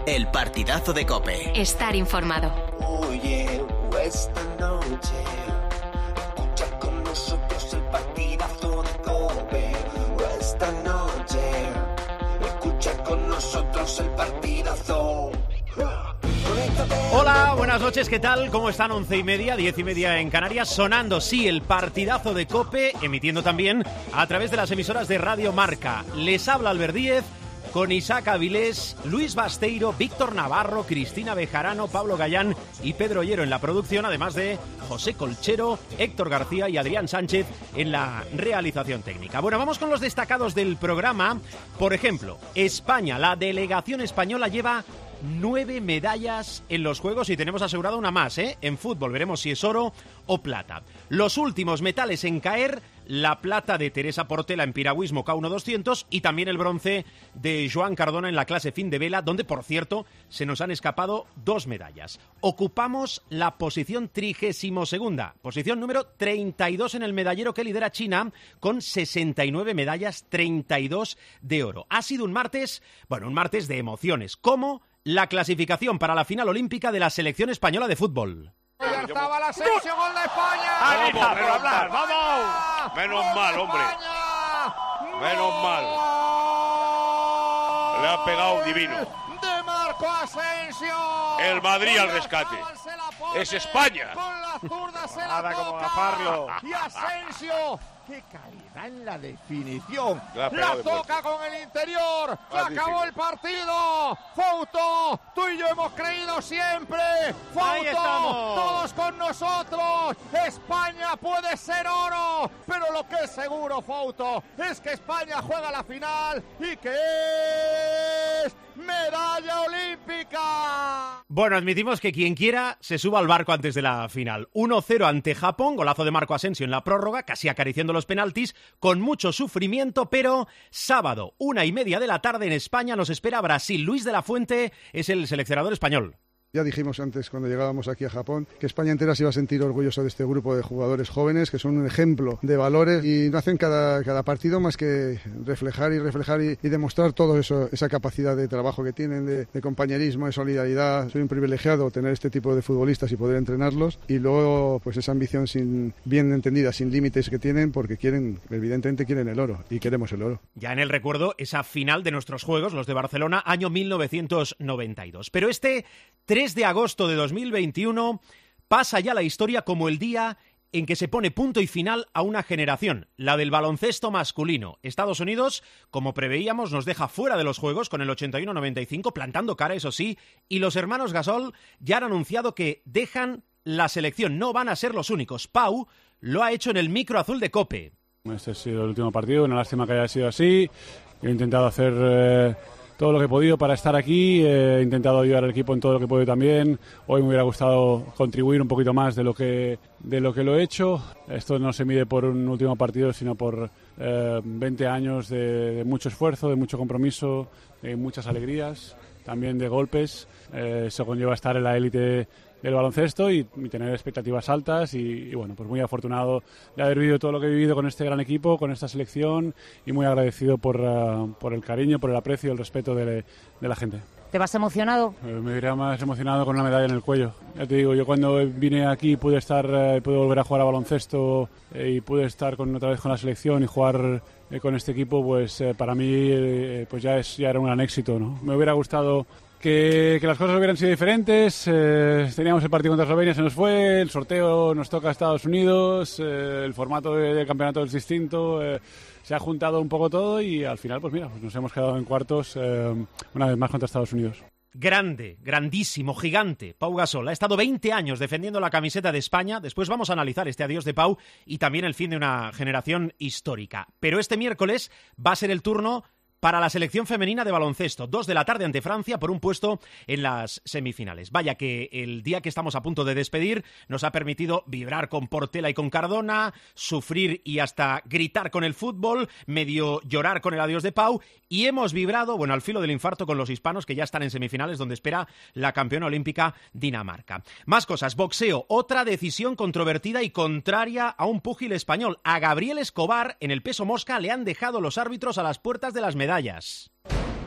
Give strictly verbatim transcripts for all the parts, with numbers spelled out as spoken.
El partidazo de COPE. Estar informado. Oye, esta noche escucha con nosotros el partidazo de COPE. Esta noche escucha con nosotros el partidazo. Hola, buenas noches, ¿qué tal? ¿Cómo están? Once y media, diez y media en Canarias, sonando, sí, el partidazo de COPE, emitiendo también a través de las emisoras de Radio Marca. Les habla Albert Díez, con Isaac Avilés, Luis Basteiro, Víctor Navarro, Cristina Bejarano, Pablo Gallán y Pedro Ollero en la producción, además de José Colchero, Héctor García y Adrián Sánchez en la realización técnica. Bueno, vamos con los destacados del programa. Por ejemplo, España, la delegación española lleva nueve medallas en los Juegos y tenemos asegurada una más, ¿eh? En fútbol veremos si es oro o plata. Los últimos metales en caer, la plata de Teresa Portela en piragüismo K uno doscientos y también el bronce de Joan Cardona en la clase fin de vela, donde, por cierto, se nos han escapado dos medallas. Ocupamos la posición trigésimo segunda, posición número treinta y dos en el medallero que lidera China, con sesenta y nueve medallas, treinta y dos de oro. Ha sido un martes, bueno, un martes de emociones, como la clasificación para la final olímpica de la selección española de fútbol. Ya estaba la selección, gol de España. Ahí está, por hablar, vamos. Menos mal, hombre. Menos mal. Le ha pegado divino. De Marco Asensio. El Madrid al rescate. Es España. Con la zurda se la Nada toca. como agafarlo. Y Asensio. ¡Qué calidad en la definición! La, la toca con el interior. Se acabó el partido. Fouto, tú y yo hemos creído siempre. Fouto, todos con nosotros. España puede ser oro. Pero lo que es seguro, Fouto, es que España juega la final y que es medalla olímpica. Bueno, admitimos que quien quiera se suba al barco antes de la final. uno cero ante Japón, golazo de Marco Asensio en la prórroga, casi acariciando los penaltis, con mucho sufrimiento, pero sábado, una y media de la tarde en España, nos espera Brasil. Luis de la Fuente es el seleccionador español. Ya dijimos antes, cuando llegábamos aquí a Japón, que España entera se iba a sentir orgullosa de este grupo de jugadores jóvenes, que son un ejemplo de valores y no hacen cada, cada partido más que reflejar y reflejar y, y demostrar todo eso, esa capacidad de trabajo que tienen, de, de compañerismo, de solidaridad. Soy un privilegiado tener este tipo de futbolistas y poder entrenarlos, y luego pues esa ambición sin, bien entendida, sin límites que tienen, porque quieren, evidentemente quieren el oro y queremos el oro. Ya en el recuerdo, esa final de nuestros Juegos, los de Barcelona, año mil novecientos noventa y dos. Pero este tres de agosto de dos mil veintiuno pasa ya la historia como el día en que se pone punto y final a una generación, la del baloncesto masculino. Estados Unidos, como preveíamos, nos deja fuera de los Juegos con el ochenta y uno noventa y cinco, plantando cara, eso sí, y los hermanos Gasol ya han anunciado que dejan la selección. No van a ser los únicos. Pau lo ha hecho en el micro azul de COPE. Este ha sido el último partido, una lástima que haya sido así. He intentado hacer Eh... todo lo que he podido para estar aquí, he intentado ayudar al equipo en todo lo que he podido también. Hoy me hubiera gustado contribuir un poquito más de lo que de lo que lo he hecho. Esto no se mide por un último partido, sino por eh, veinte años de, de mucho esfuerzo, de mucho compromiso, de muchas alegrías, también de golpes. Eh, eso conlleva estar en la élite del baloncesto y, y tener expectativas altas y, y bueno, pues muy afortunado de haber vivido todo lo que he vivido con este gran equipo, con esta selección, y muy agradecido por, uh, por el cariño, por el aprecio, el respeto de, de la gente. ¿Te vas emocionado? Eh, me diría más emocionado con una medalla en el cuello. Ya te digo, yo cuando vine aquí pude estar, eh, pude volver a jugar a baloncesto eh, y pude estar con, otra vez con la selección y jugar eh, con este equipo, pues eh, para mí eh, pues ya, es, ya era un gran éxito, ¿no? Me hubiera gustado Que, que las cosas hubieran sido diferentes. Eh, teníamos el partido contra Eslovenia, se nos fue, el sorteo nos toca a Estados Unidos, eh, el formato del de campeonato es distinto, eh, se ha juntado un poco todo y al final pues mira, pues nos hemos quedado en cuartos eh, una vez más contra Estados Unidos. Grande, grandísimo, gigante, Pau Gasol. Ha estado veinte años defendiendo la camiseta de España. Después vamos a analizar este adiós de Pau y también el fin de una generación histórica. Pero este miércoles va a ser el turno para la selección femenina de baloncesto. Dos de la tarde ante Francia por un puesto en las semifinales. Vaya que el día que estamos a punto de despedir nos ha permitido vibrar con Portela y con Cardona, sufrir y hasta gritar con el fútbol, medio llorar con el adiós de Pau, y hemos vibrado, bueno, al filo del infarto con los hispanos que ya están en semifinales donde espera la campeona olímpica Dinamarca. Más cosas. Boxeo. Otra decisión controvertida y contraria a un púgil español. A Gabriel Escobar en el peso mosca le han dejado los árbitros a las puertas de las medallas.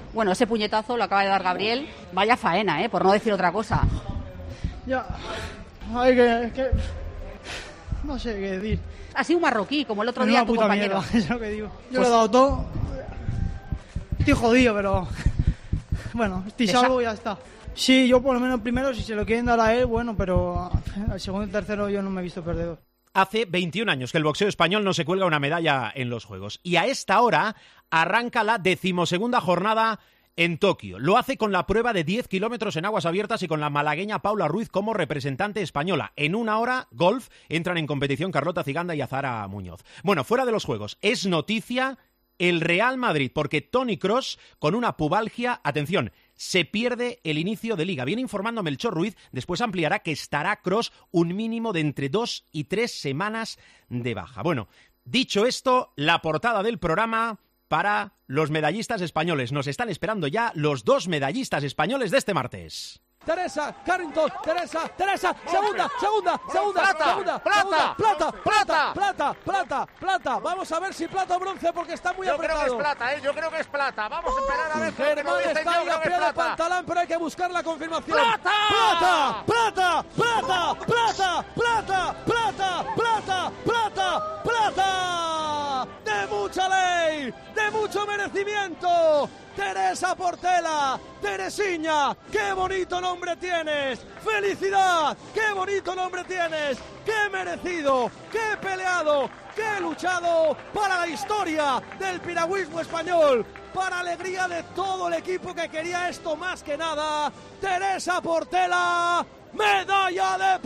Bueno, ese puñetazo lo acaba de dar Gabriel. Vaya faena, ¿eh? Por no decir otra cosa. Ya, hay que, es que... No sé qué decir. Ha sido un marroquí, como el otro día tu compañero. Mierda, es lo que digo. Yo Pues... le he dado todo. Estoy jodido, pero... Bueno, estoy salvo y ya está. Sí, yo por lo menos primero, si se lo quieren dar a él, bueno, pero al segundo y tercero yo no me he visto perdedor. Hace veintiún años que el boxeo español no se cuelga una medalla en los Juegos. Y a esta hora arranca la decimosegunda jornada en Tokio. Lo hace con la prueba de diez kilómetros en aguas abiertas y con la malagueña Paula Ruiz como representante española. En una hora, golf, entran en competición Carlota Ciganda y Azahara Muñoz. Bueno, fuera de los Juegos, es noticia el Real Madrid, porque Toni Kroos, con una pubalgia, atención, se pierde el inicio de Liga. Viene informando Melchor Ruiz, después ampliará que estará Kroos un mínimo de entre dos y tres semanas de baja. Bueno, dicho esto, la portada del programa para los medallistas españoles. Nos están esperando ya los dos medallistas españoles de este martes. Teresa, Carrington, Teresa, Teresa, segunda, segunda, segunda, plata, segunda, plata, segunda, plata, plata, plata, plata, plata. Vamos a ver si plata o bronce porque está muy yo apretado. Yo creo que es plata, ¿eh? Yo creo que es plata. Vamos a esperar a ver qué Germán nos dicen. está ahí a pie de pantalán, pero hay que buscar la confirmación. ¡Plata! ¡Plata! ¡Plata! ¡Plata! ¡Plata! ¡Plata! ¡Plata! ¡Plata! ¡Plata! ¡Plata! ¡De mucha ley! ¡De mucho merecimiento! Teresa Portela, Teresiña, qué bonito nombre tienes, felicidad, qué bonito nombre tienes, qué merecido, qué peleado, qué luchado para la historia del piragüismo español, para alegría de todo el equipo que quería esto más que nada. Teresa Portela, medalla de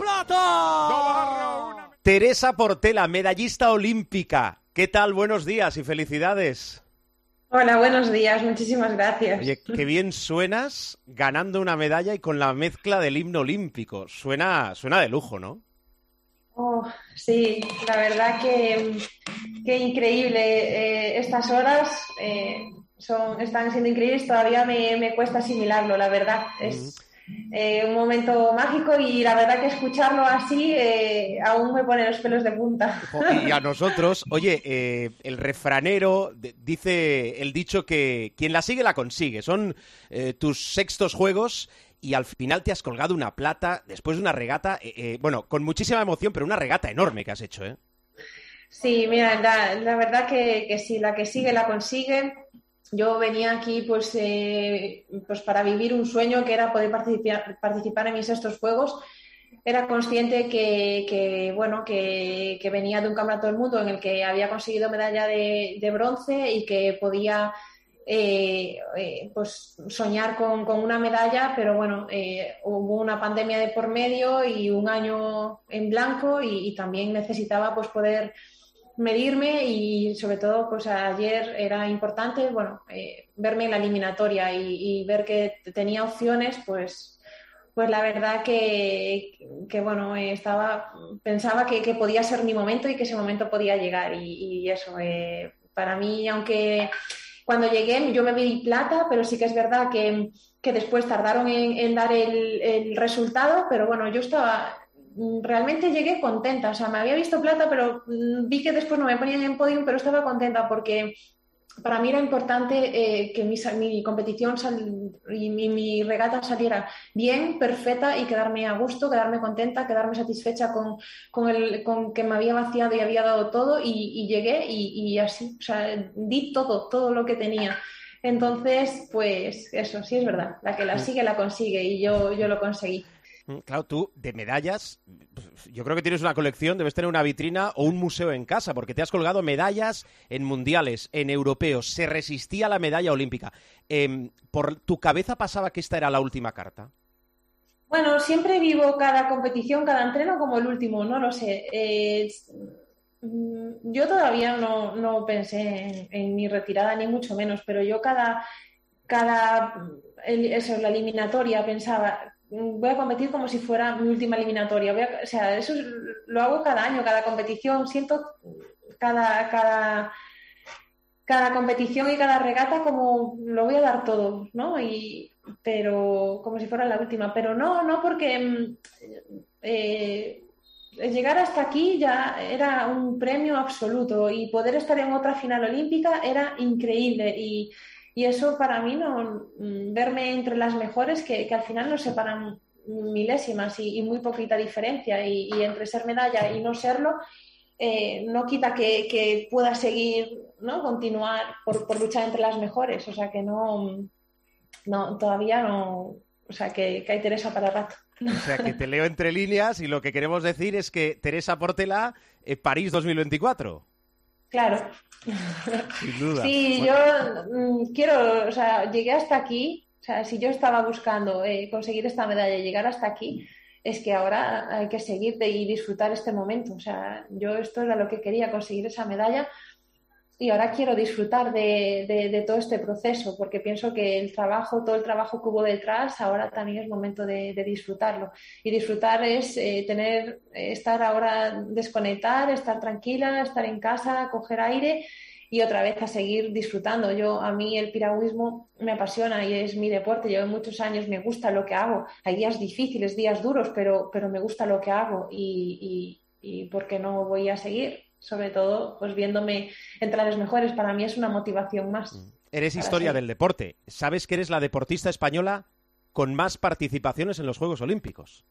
plata. Teresa Portela, medallista olímpica. ¿Qué tal? Buenos días y felicidades. Hola, buenos días, muchísimas gracias. Oye, qué bien suenas ganando una medalla y con la mezcla del himno olímpico. Suena, suena de lujo, ¿no? Oh, sí, la verdad que, que increíble. Eh, estas horas eh, son, están siendo increíbles, todavía me, me cuesta asimilarlo, la verdad. Es eh, un momento mágico y la verdad que escucharlo así eh, aún me pone los pelos de punta. Y a nosotros, oye, eh, el refranero de, dice el dicho que quien la sigue la consigue. Son eh, tus sextos Juegos y al final te has colgado una plata después de una regata, eh, eh, bueno, con muchísima emoción, pero una regata enorme que has hecho, ¿eh? Sí, mira, la, la verdad que, que sí, la que sigue la consigue. Yo venía aquí pues, eh, pues para vivir un sueño que era poder participar, participar en mis estos Juegos. Era consciente que, que, bueno, que, que venía de un campeonato del mundo en el que había conseguido medalla de, de bronce y que podía eh, eh, pues soñar con, con una medalla, pero bueno, eh, hubo una pandemia de por medio y un año en blanco y, y también necesitaba pues poder medirme y sobre todo pues ayer era importante bueno eh, verme en la eliminatoria y, y ver que tenía opciones pues pues la verdad que, que bueno eh, estaba pensaba que, que podía ser mi momento y que ese momento podía llegar y, y eso eh, para mí aunque cuando llegué yo me vi plata pero sí que es verdad que, que después tardaron en, en dar el, el resultado pero bueno yo estaba realmente llegué contenta, o sea, me había visto plata, pero vi que después no me ponían en podium, pero estaba contenta porque para mí era importante eh, que mi, mi competición sal, y mi, mi regata saliera bien, perfecta y quedarme a gusto, quedarme contenta, quedarme satisfecha con, con, el, con que me había vaciado y había dado todo y, y llegué y, y así, o sea, di todo, todo lo que tenía. Entonces, pues eso, sí es verdad, la que la sigue la consigue y yo, yo lo conseguí. Claro, tú, de medallas, yo creo que tienes una colección, debes tener una vitrina o un museo en casa, porque te has colgado medallas en mundiales, en europeos, se resistía a la medalla olímpica. Eh, ¿Por tu cabeza pasaba que esta era la última carta? Bueno, siempre vivo cada competición, cada entreno como el último, no lo sé. Eh, yo todavía no, no pensé en, en mi retirada, ni mucho menos, pero yo cada, cada eso, la eliminatoria pensaba... voy a competir como si fuera mi última eliminatoria. Voy a, o sea, eso es, lo hago cada año, cada competición. Siento cada, cada, cada competición y cada regata como lo voy a dar todo, ¿no? Y, pero como si fuera la última. Pero no, no porque eh, llegar hasta aquí ya era un premio absoluto y poder estar en otra final olímpica era increíble y Y eso para mí, no verme entre las mejores, que, que al final nos separan milésimas y, y muy poquita diferencia, y, y entre ser medalla y no serlo, eh, no quita que, que pueda seguir, ¿no? Continuar por, por luchar entre las mejores. O sea que no, no todavía no, o sea que, que hay Teresa para rato. O sea que te leo entre líneas y lo que queremos decir es que Teresa Portela, eh, París dos mil veinticuatro. Claro. Sin duda. Sí, bueno. yo mm, quiero, o sea, llegué hasta aquí, o sea, si yo estaba buscando eh, conseguir esta medalla y llegar hasta aquí, es que ahora hay que seguir y disfrutar este momento. O sea, yo esto era lo que quería, conseguir esa medalla, y ahora quiero disfrutar de, de, de todo este proceso, porque pienso que el trabajo, todo el trabajo que hubo detrás, ahora también es momento de, de disfrutarlo. Y disfrutar es eh, tener, estar ahora, desconectar, estar tranquila, estar en casa, coger aire y otra vez a seguir disfrutando. Yo, a mí el piragüismo me apasiona y es mi deporte, llevo muchos años, me gusta lo que hago. Hay días difíciles, días duros, pero, pero me gusta lo que hago, y, y, y ¿por qué no voy a seguir? Sobre todo, pues viéndome entre las mejores, para mí es una motivación más. Eres historia seguir. del deporte. ¿Sabes que eres la deportista española con más participaciones en los Juegos Olímpicos?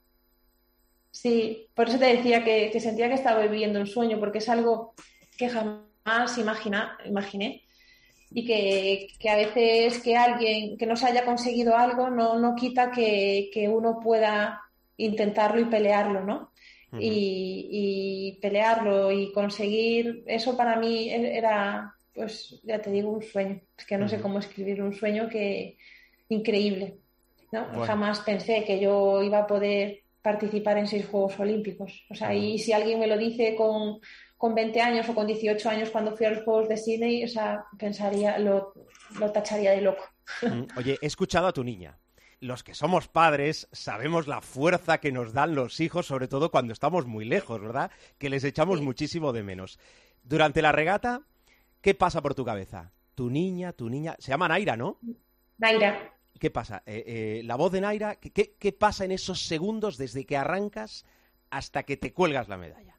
Sí, por eso te decía que, que sentía que estaba viviendo un sueño, porque es algo que jamás imagina, imaginé, y que, que a veces que alguien que no se haya conseguido algo no, no quita que, que uno pueda intentarlo y pelearlo, ¿no? Uh-huh. y, y pelearlo y conseguir eso, para mí era, pues ya te digo, un sueño. Es que no uh-huh. sé cómo escribir un sueño que increíble, ¿no? Bueno. Jamás pensé que yo iba a poder participar en seis Juegos Olímpicos. O sea, uh-huh. y si alguien me lo dice con, con veinte años o con dieciocho años cuando fui a los Juegos de Sydney, o sea, pensaría, lo, lo tacharía de loco. Uh-huh. Oye, he escuchado a tu niña. Los que somos padres sabemos la fuerza que nos dan los hijos, sobre todo cuando estamos muy lejos, ¿verdad? Que les echamos sí. muchísimo de menos. Durante la regata, ¿qué pasa por tu cabeza? Tu niña, tu niña... Se llama Naira, ¿no? Naira. ¿Qué pasa? Eh, eh, la voz de Naira, ¿qué, qué, ¿qué pasa en esos segundos desde que arrancas hasta que te cuelgas la medalla?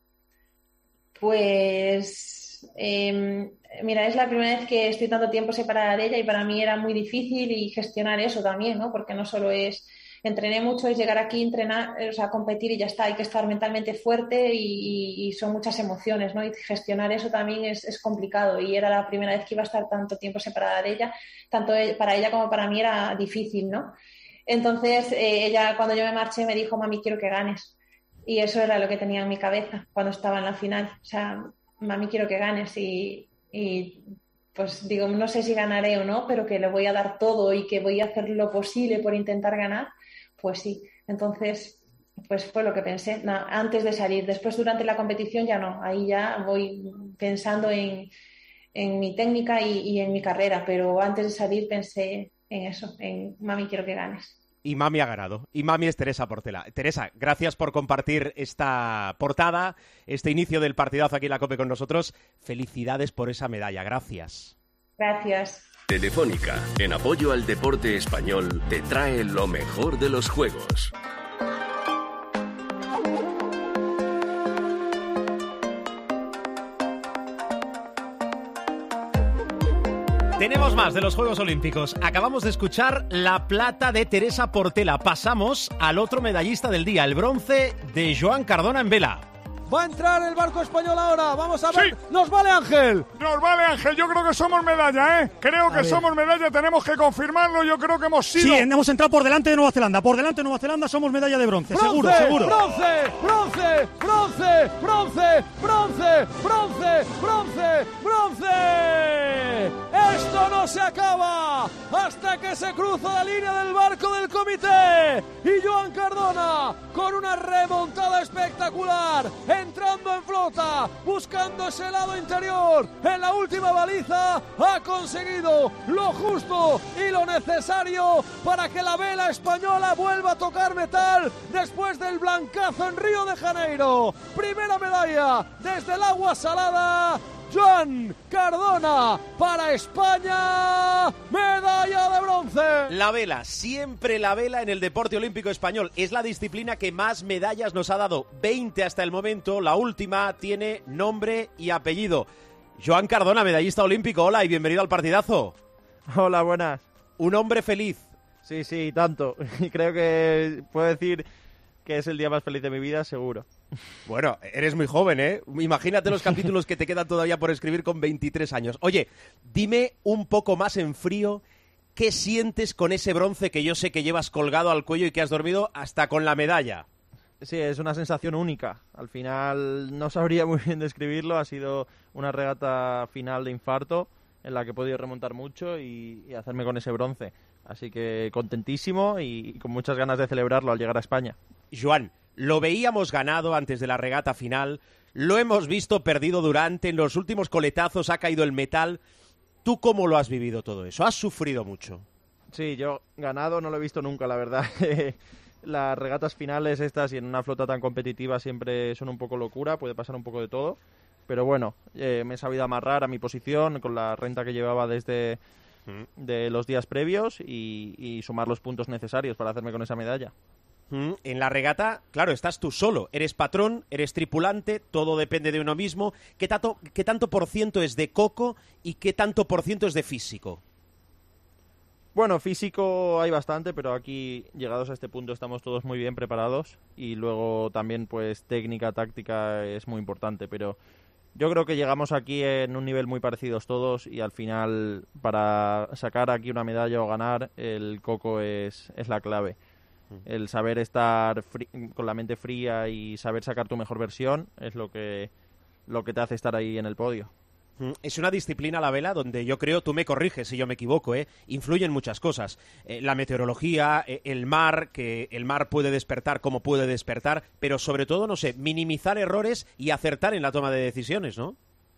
Pues... Eh, mira, es la primera vez que estoy tanto tiempo separada de ella, y para mí era muy difícil y gestionar eso también, ¿no? Porque no solo es, entrené mucho, es llegar aquí, entrenar, o sea, competir y ya está, hay que estar mentalmente fuerte y, y, y son muchas emociones, ¿no? Y gestionar eso también es, es complicado, y era la primera vez que iba a estar tanto tiempo separada de ella, tanto para ella como para mí era difícil, ¿no? Entonces, eh, ella cuando yo me marché me dijo, mami, quiero que ganes, y eso era lo que tenía en mi cabeza cuando estaba en la final, o sea, mami, quiero que ganes, y, y pues digo, no sé si ganaré o no, pero que le voy a dar todo y que voy a hacer lo posible por intentar ganar, pues sí. Entonces, pues fue lo que pensé, no, antes de salir. Después, durante la competición ya no, ahí ya voy pensando en, en mi técnica y, y en mi carrera, pero antes de salir pensé en eso, en mami, quiero que ganes. Y mami ha ganado. Y mami es Teresa Portela. Teresa, gracias por compartir esta portada, este inicio del partidazo aquí en la COPE con nosotros. Felicidades por esa medalla. Gracias. Gracias. Telefónica, en apoyo al deporte español, te trae lo mejor de los Juegos. Tenemos más de los Juegos Olímpicos. Acabamos de escuchar la plata de Teresa Portela. Pasamos al otro medallista del día, el bronce de Joan Cardona en vela. Va a entrar el barco español ahora. Vamos a ver. Sí. ¡Nos vale, Ángel! Nos vale, Ángel. Yo creo que somos medalla, ¿eh? Creo a que ver. somos medalla. Tenemos que confirmarlo. Yo creo que hemos sido... Sí, hemos entrado por delante de Nueva Zelanda. Por delante de Nueva Zelanda somos medalla de bronce. ¡Bronce! Seguro, seguro. ¡Bronce! ¡Bronce! ¡Bronce! ¡Bronce! ¡Bronce! ¡Bronce! ¡Bronce! ¡Bronce! ¡Esto no se acaba hasta que se cruza la línea del barco del comité! Y Joan Cardona, con una remontada espectacular, entrando en flota, buscando ese lado interior, en la última baliza, ha conseguido lo justo y lo necesario para que la vela española vuelva a tocar metal después del blancazo en Río de Janeiro. Primera medalla desde el agua salada. Joan Cardona para España, medalla de bronce. La vela, siempre la vela en el deporte olímpico español. Es la disciplina que más medallas nos ha dado, veinte hasta el momento. La última tiene nombre y apellido. Joan Cardona, medallista olímpico. Hola y bienvenido al partidazo. Hola, buenas. Un hombre feliz. Sí, sí, tanto. Y creo que puedo decir que es el día más feliz de mi vida, seguro. Bueno, eres muy joven, ¿eh? Imagínate los capítulos que te quedan todavía por escribir con veintitrés años. Oye, dime un poco más en frío, ¿qué sientes con ese bronce que yo sé que llevas colgado al cuello y que has dormido hasta con la medalla? Sí, es una sensación única. Al final no sabría muy bien describirlo. Ha sido una regata final de infarto en la que he podido remontar mucho y, y hacerme con ese bronce. Así que contentísimo y, y con muchas ganas de celebrarlo al llegar a España. Joan, lo veíamos ganado antes de la regata final, lo hemos visto perdido durante, en los últimos coletazos ha caído el metal. ¿Tú cómo lo has vivido todo eso? ¿Has sufrido mucho? Sí, yo ganado no lo he visto nunca, la verdad. Las regatas finales estas y en una flota tan competitiva siempre son un poco locura, puede pasar un poco de todo. Pero bueno, eh, me he sabido amarrar a mi posición con la renta que llevaba desde mm. de los días previos y, y sumar los puntos necesarios para hacerme con esa medalla. Mm. En la regata, claro, estás tú solo. Eres patrón, eres tripulante, todo depende de uno mismo. ¿Qué tanto, qué tanto por ciento es de coco y qué tanto por ciento es de físico? Bueno, físico hay bastante, pero aquí, llegados a este punto, estamos todos muy bien preparados y luego también, pues, técnica, táctica es muy importante, pero yo creo que llegamos aquí en un nivel muy parecidos todos y al final, para sacar aquí una medalla o ganar, el coco es, es la clave. El saber estar con la mente fría y saber sacar tu mejor versión es lo que, lo que te hace estar ahí en el podio. Es una disciplina, la vela, donde yo creo, tú me corriges si yo me equivoco, ¿eh? Influyen muchas cosas. Eh, la meteorología, eh, el mar, que el mar puede despertar como puede despertar, pero sobre todo, no sé, minimizar errores y acertar en la toma de decisiones, ¿no?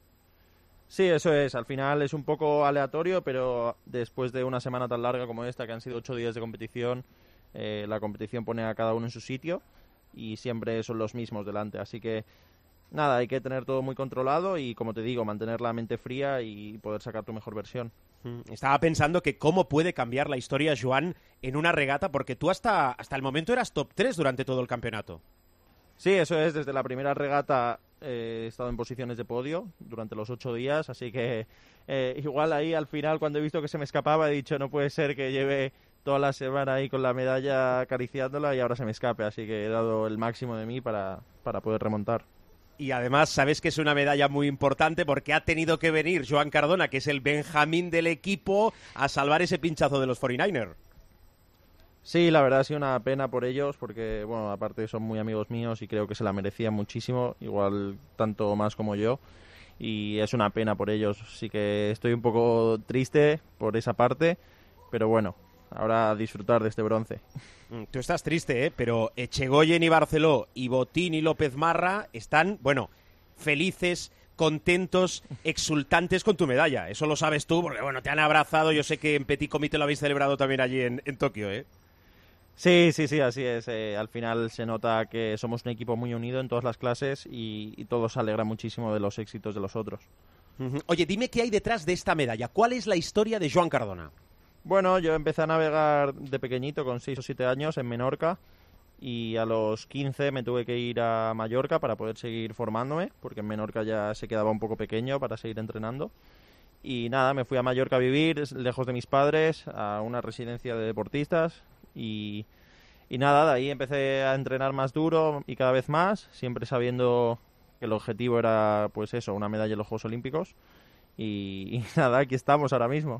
Sí, eso es. Al final es un poco aleatorio, pero después de una semana tan larga como esta, que han sido ocho días de competición, eh, la competición pone a cada uno en su sitio y siempre son los mismos delante, así que nada, hay que tener todo muy controlado y, como te digo, mantener la mente fría y poder sacar tu mejor versión. Estaba pensando que cómo puede cambiar la historia, Joan, en una regata, porque tú hasta, hasta el momento eras top tres durante todo el campeonato. Sí, eso es. Desde la primera regata eh, he estado en posiciones de podio durante los ocho días, así que eh, igual ahí al final, cuando he visto que se me escapaba, he dicho, no puede ser que lleve toda la semana ahí con la medalla acariciándola y ahora se me escape, así que he dado el máximo de mí para, para poder remontar. Y además sabes que es una medalla muy importante porque ha tenido que venir Joan Cardona, que es el Benjamín del equipo, a salvar ese pinchazo de los cuarenta y nueve. Sí, la verdad ha sido una pena por ellos porque, bueno, aparte son muy amigos míos y creo que se la merecían muchísimo, igual tanto más como yo, y es una pena por ellos. Sí que estoy un poco triste por esa parte, pero bueno, ahora a disfrutar de este bronce. Tú estás triste, ¿eh? Pero Echegoyen y Barceló y Botín y López Marra están, bueno, felices, contentos, exultantes con tu medalla. Eso lo sabes tú, porque, bueno, te han abrazado. Yo sé que en Petit Comité lo habéis celebrado también allí en, en Tokio, ¿eh? Sí, sí, sí, así es. Eh, al final se nota que somos un equipo muy unido en todas las clases y, y todos se alegran muchísimo de los éxitos de los otros. Uh-huh. Oye, dime qué hay detrás de esta medalla. ¿Cuál es la historia de Joan Cardona? Bueno, yo empecé a navegar de pequeñito, con seis o siete años, en Menorca, y a los quince me tuve que ir a Mallorca para poder seguir formándome, porque en Menorca ya se quedaba un poco pequeño para seguir entrenando. Y nada, me fui a Mallorca a vivir, lejos de mis padres, a una residencia de deportistas, y, y nada, de ahí empecé a entrenar más duro y cada vez más, siempre sabiendo que el objetivo era, pues eso, una medalla en los Juegos Olímpicos. Y, y nada, aquí estamos ahora mismo.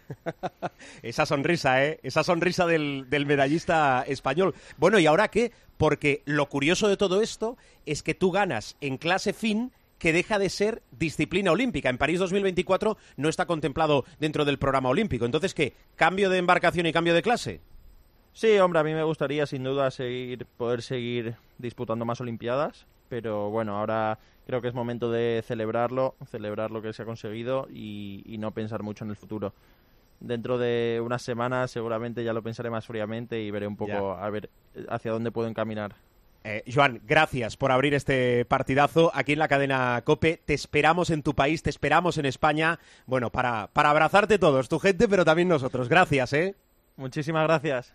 Esa sonrisa, ¿eh? Esa sonrisa del, del medallista español. Bueno, ¿y ahora qué? Porque lo curioso de todo esto es que tú ganas en clase fin, que deja de ser disciplina olímpica. En París dos mil veinticuatro no está contemplado dentro del programa olímpico. Entonces, ¿qué? ¿Cambio de embarcación y cambio de clase? Sí, hombre, a mí me gustaría sin duda seguir, poder seguir disputando más olimpiadas, pero bueno, ahora creo que es momento de celebrarlo, celebrar lo que se ha conseguido y, y no pensar mucho en el futuro. Dentro de unas semanas seguramente ya lo pensaré más fríamente y veré un poco ya. a ver hacia dónde puedo encaminar. Eh, Joan, gracias por abrir este partidazo aquí en la cadena COPE. Te esperamos en tu país, te esperamos en España, bueno, para, para abrazarte todos, tu gente, pero también nosotros. Gracias, ¿eh? Muchísimas gracias.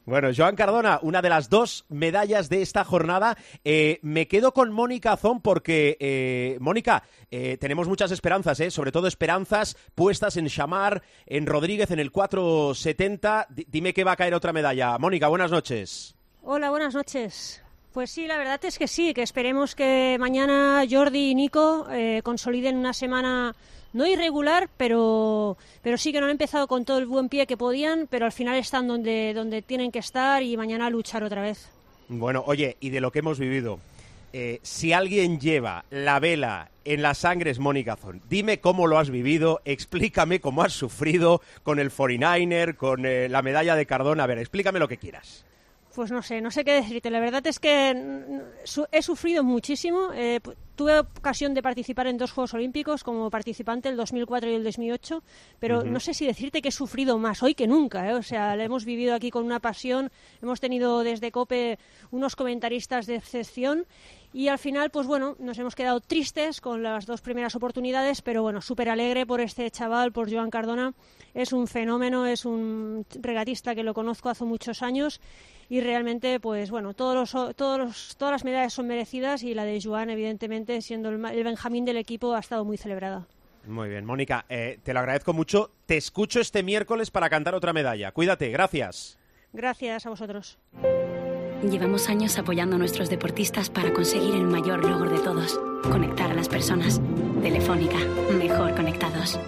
Bueno, Joan Cardona, una de las dos medallas de esta jornada. Eh, me quedo con Mónica Azón porque, eh, Mónica, eh, tenemos muchas esperanzas, eh, sobre todo esperanzas puestas en Xamar, en Rodríguez, en el cuatro setenta. D- dime que va a caer otra medalla. Mónica, buenas noches. Hola, buenas noches. Pues sí, la verdad es que sí, que esperemos que mañana Jordi y Nico eh, consoliden una semana no irregular, pero, pero sí que no han empezado con todo el buen pie que podían, pero al final están donde, donde tienen que estar y mañana luchar otra vez. Bueno, oye, y de lo que hemos vivido, eh, si alguien lleva la vela en la sangre es Mónica Azón. Dime cómo lo has vivido, explícame cómo has sufrido con el cuarenta y nueve er, con eh, la medalla de Cardona. A ver, explícame lo que quieras. Pues no sé, no sé qué decirte. La verdad es que he sufrido muchísimo. Eh, tuve ocasión de participar en dos Juegos Olímpicos como participante, el dos mil cuatro y el dos mil ocho, pero uh-huh. no sé si decirte que he sufrido más hoy que nunca, ¿eh? O sea, lo hemos vivido aquí con una pasión. Hemos tenido desde COPE unos comentaristas de excepción y al final, pues bueno, nos hemos quedado tristes con las dos primeras oportunidades, pero bueno, súper alegre por este chaval, por Joan Cardona. Es un fenómeno, es un regatista que lo conozco hace muchos años y realmente, pues bueno, todos los, todos los, todas las medallas son merecidas y la de Joan, evidentemente, siendo el, el Benjamín del equipo, ha estado muy celebrada. Muy bien, Mónica, eh, te lo agradezco mucho. Te escucho este miércoles para cantar otra medalla. Cuídate, gracias. Gracias a vosotros. Llevamos años apoyando a nuestros deportistas para conseguir el mayor logro de todos, conectar a las personas. Telefónica, mejor conectados.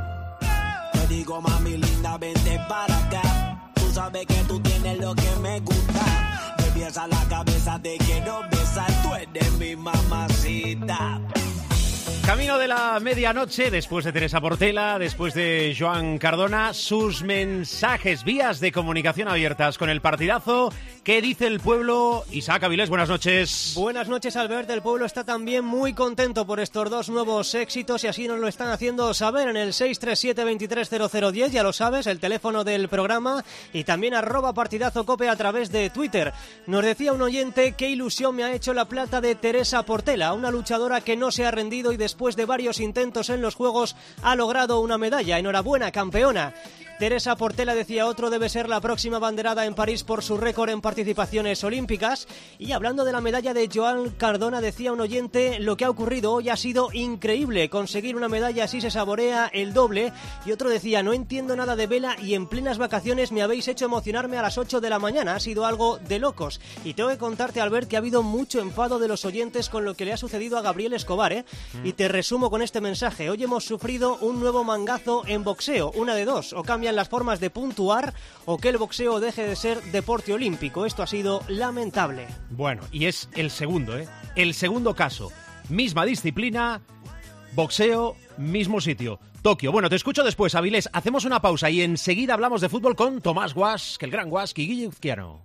Te digo, mami linda, vente para acá. Tú sabes que tú tienes lo que me gusta. Me piensa la cabeza, te quiero besar. Tú eres mi mamacita. Camino de la medianoche, después de Teresa Portela, después de Joan Cardona, sus mensajes, vías de comunicación abiertas con el partidazo. ¿Qué dice el pueblo? Isaac Avilés, buenas noches. Buenas noches, Albert. El pueblo está también muy contento por estos dos nuevos éxitos y así nos lo están haciendo saber en el seis tres siete, veintitrés cero cero diez, ya lo sabes, el teléfono del programa, y también arroba partidazo cope a través de Twitter. Nos decía un oyente: qué ilusión me ha hecho la plata de Teresa Portela, una luchadora que no se ha rendido y después de varios intentos en los Juegos ha logrado una medalla. Enhorabuena, campeona. Teresa Portela, decía otro, debe ser la próxima banderada en París por su récord en participaciones olímpicas. Y hablando de la medalla de Joan Cardona, decía un oyente: lo que ha ocurrido hoy ha sido increíble, conseguir una medalla así se saborea el doble. Y otro decía: no entiendo nada de vela y en plenas vacaciones me habéis hecho emocionarme a las ocho de la mañana, ha sido algo de locos. Y tengo que contarte, Albert, que ha habido mucho enfado de los oyentes con lo que le ha sucedido a Gabriel Escobar, ¿eh? Mm. Y te resumo con este mensaje: hoy hemos sufrido un nuevo mangazo en boxeo, una de dos, o cambia las formas de puntuar o que el boxeo deje de ser deporte olímpico. Esto ha sido lamentable. Bueno, y es el segundo, ¿eh? El segundo caso. Misma disciplina, boxeo, mismo sitio. Tokio. Bueno, te escucho después, Avilés. Hacemos una pausa y enseguida hablamos de fútbol con Tomás Guas, que el gran Guas, y Guille Uzquiano.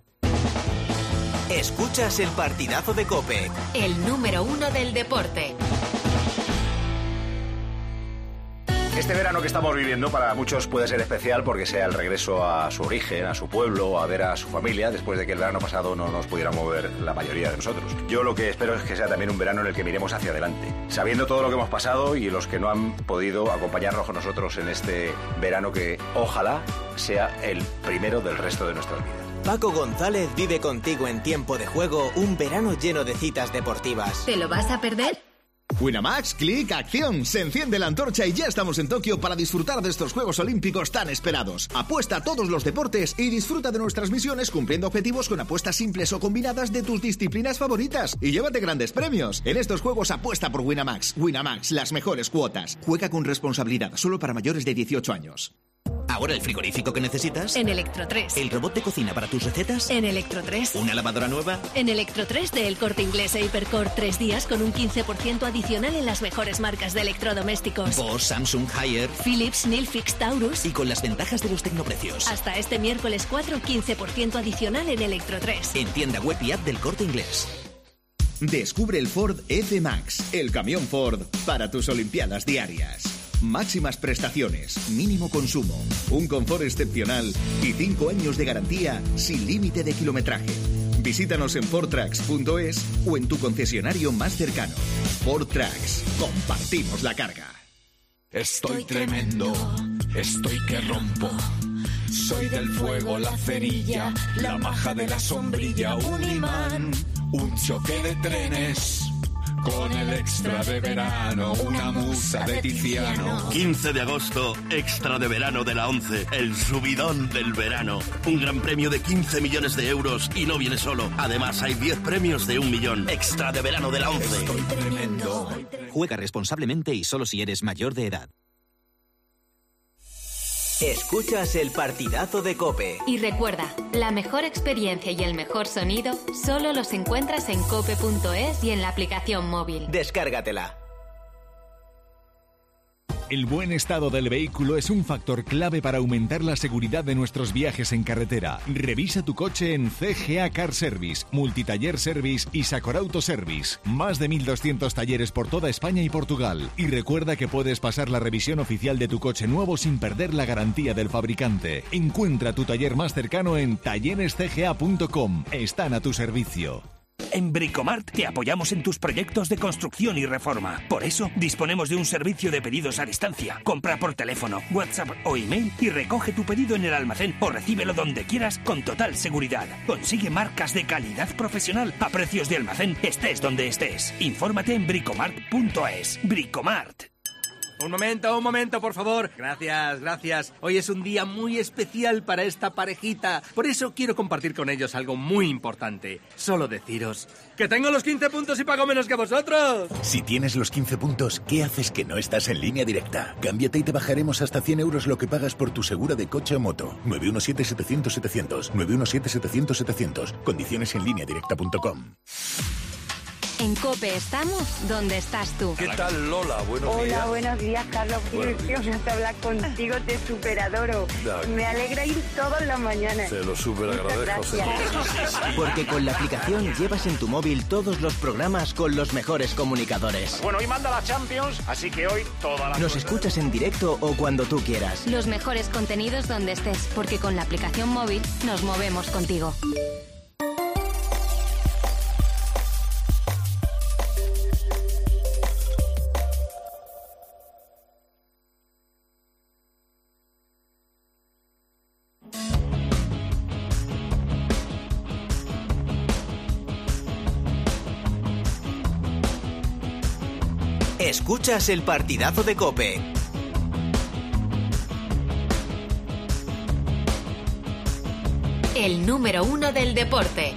Escuchas el partidazo de COPE. El número uno del deporte. Este verano que estamos viviendo para muchos puede ser especial porque sea el regreso a su origen, a su pueblo, a ver a su familia, después de que el verano pasado no nos pudiera mover la mayoría de nosotros. Yo lo que espero es que sea también un verano en el que miremos hacia adelante, sabiendo todo lo que hemos pasado y los que no han podido acompañarnos con nosotros en este verano que ojalá sea el primero del resto de nuestras vidas. Paco González vive contigo en tiempo de juego un verano lleno de citas deportivas. ¿Te lo vas a perder? Winamax, clic, acción, se enciende la antorcha y ya estamos en Tokio para disfrutar de estos Juegos Olímpicos tan esperados. Apuesta a todos los deportes y disfruta de nuestras misiones cumpliendo objetivos con apuestas simples o combinadas de tus disciplinas favoritas y llévate grandes premios. En estos juegos apuesta por Winamax. Winamax, las mejores cuotas. Juega con responsabilidad, solo para mayores de dieciocho años. ¿Ahora el frigorífico que necesitas? En Electro tres. ¿El robot de cocina para tus recetas? En Electro tres. ¿Una lavadora nueva? En Electro tres de El Corte Inglés e Hipercore, tres días con un quince por ciento adicional en las mejores marcas de electrodomésticos. Bosch, Samsung, Haier, Philips, Nilfix, Taurus. Y con las ventajas de los tecnoprecios. Hasta este miércoles cuatro, quince por ciento adicional en Electro tres. En tienda web y app del Corte Inglés. Descubre el Ford E-D-Max, el camión Ford para tus olimpiadas diarias. Máximas prestaciones, mínimo consumo, un confort excepcional y cinco años de garantía sin límite de kilometraje. Visítanos en ford trucks punto es o en tu concesionario más cercano. Ford Trucks, compartimos la carga. Estoy tremendo, estoy que rompo. Soy del fuego, la cerilla, la maja de la sombrilla, un imán, un choque de trenes. Con el extra de verano, una musa de Tiziano. quince de agosto, extra de verano de la once, el subidón del verano. Un gran premio de quince millones de euros y no viene solo. Además, hay diez premios de un millón. Extra de verano de la once. Estoy tremendo. Juega responsablemente y solo si eres mayor de edad. Escuchas el partidazo de COPE. Y recuerda, la mejor experiencia y el mejor sonido solo los encuentras en cope punto es y en la aplicación móvil. Descárgatela. El buen estado del vehículo es un factor clave para aumentar la seguridad de nuestros viajes en carretera. Revisa tu coche en C G A Car Service, Multitaller Service y Sacor Auto Service. Más de mil doscientos talleres por toda España y Portugal. Y recuerda que puedes pasar la revisión oficial de tu coche nuevo sin perder la garantía del fabricante. Encuentra tu taller más cercano en talleres c g a punto com. Están a tu servicio. En Bricomart te apoyamos en tus proyectos de construcción y reforma. Por eso, disponemos de un servicio de pedidos a distancia. Compra por teléfono, WhatsApp o email y recoge tu pedido en el almacén o recíbelo donde quieras con total seguridad. Consigue marcas de calidad profesional a precios de almacén, estés donde estés. Infórmate en bricomart punto es. Bricomart. Un momento, un momento, por favor. Gracias, gracias. Hoy es un día muy especial para esta parejita. Por eso quiero compartir con ellos algo muy importante. Solo deciros que tengo los quince puntos y pago menos que vosotros. Si tienes los quince puntos, ¿qué haces que no estás en Línea Directa? Cámbiate y te bajaremos hasta cien euros lo que pagas por tu segura de coche o moto. nueve uno siete, setecientos, setecientos. nueve uno siete, setecientos, setecientos. Condiciones en línea directa punto com. En COPE estamos donde estás tú. ¿Qué tal, Lola? Buenos Hola, días. Hola, buenos días, Carlos. Qué ilusión de hablar contigo, te superadoro. Me alegra ir todas las mañanas. Te lo súper agradezco, señor. Porque con la aplicación llevas en tu móvil todos los programas con los mejores comunicadores. Bueno, hoy manda la Champions, así que hoy toda la... Nos escuchas en directo o cuando tú quieras. Los mejores contenidos donde estés, porque con la aplicación móvil nos movemos contigo. Escuchas el partidazo de COPE. El número uno del deporte.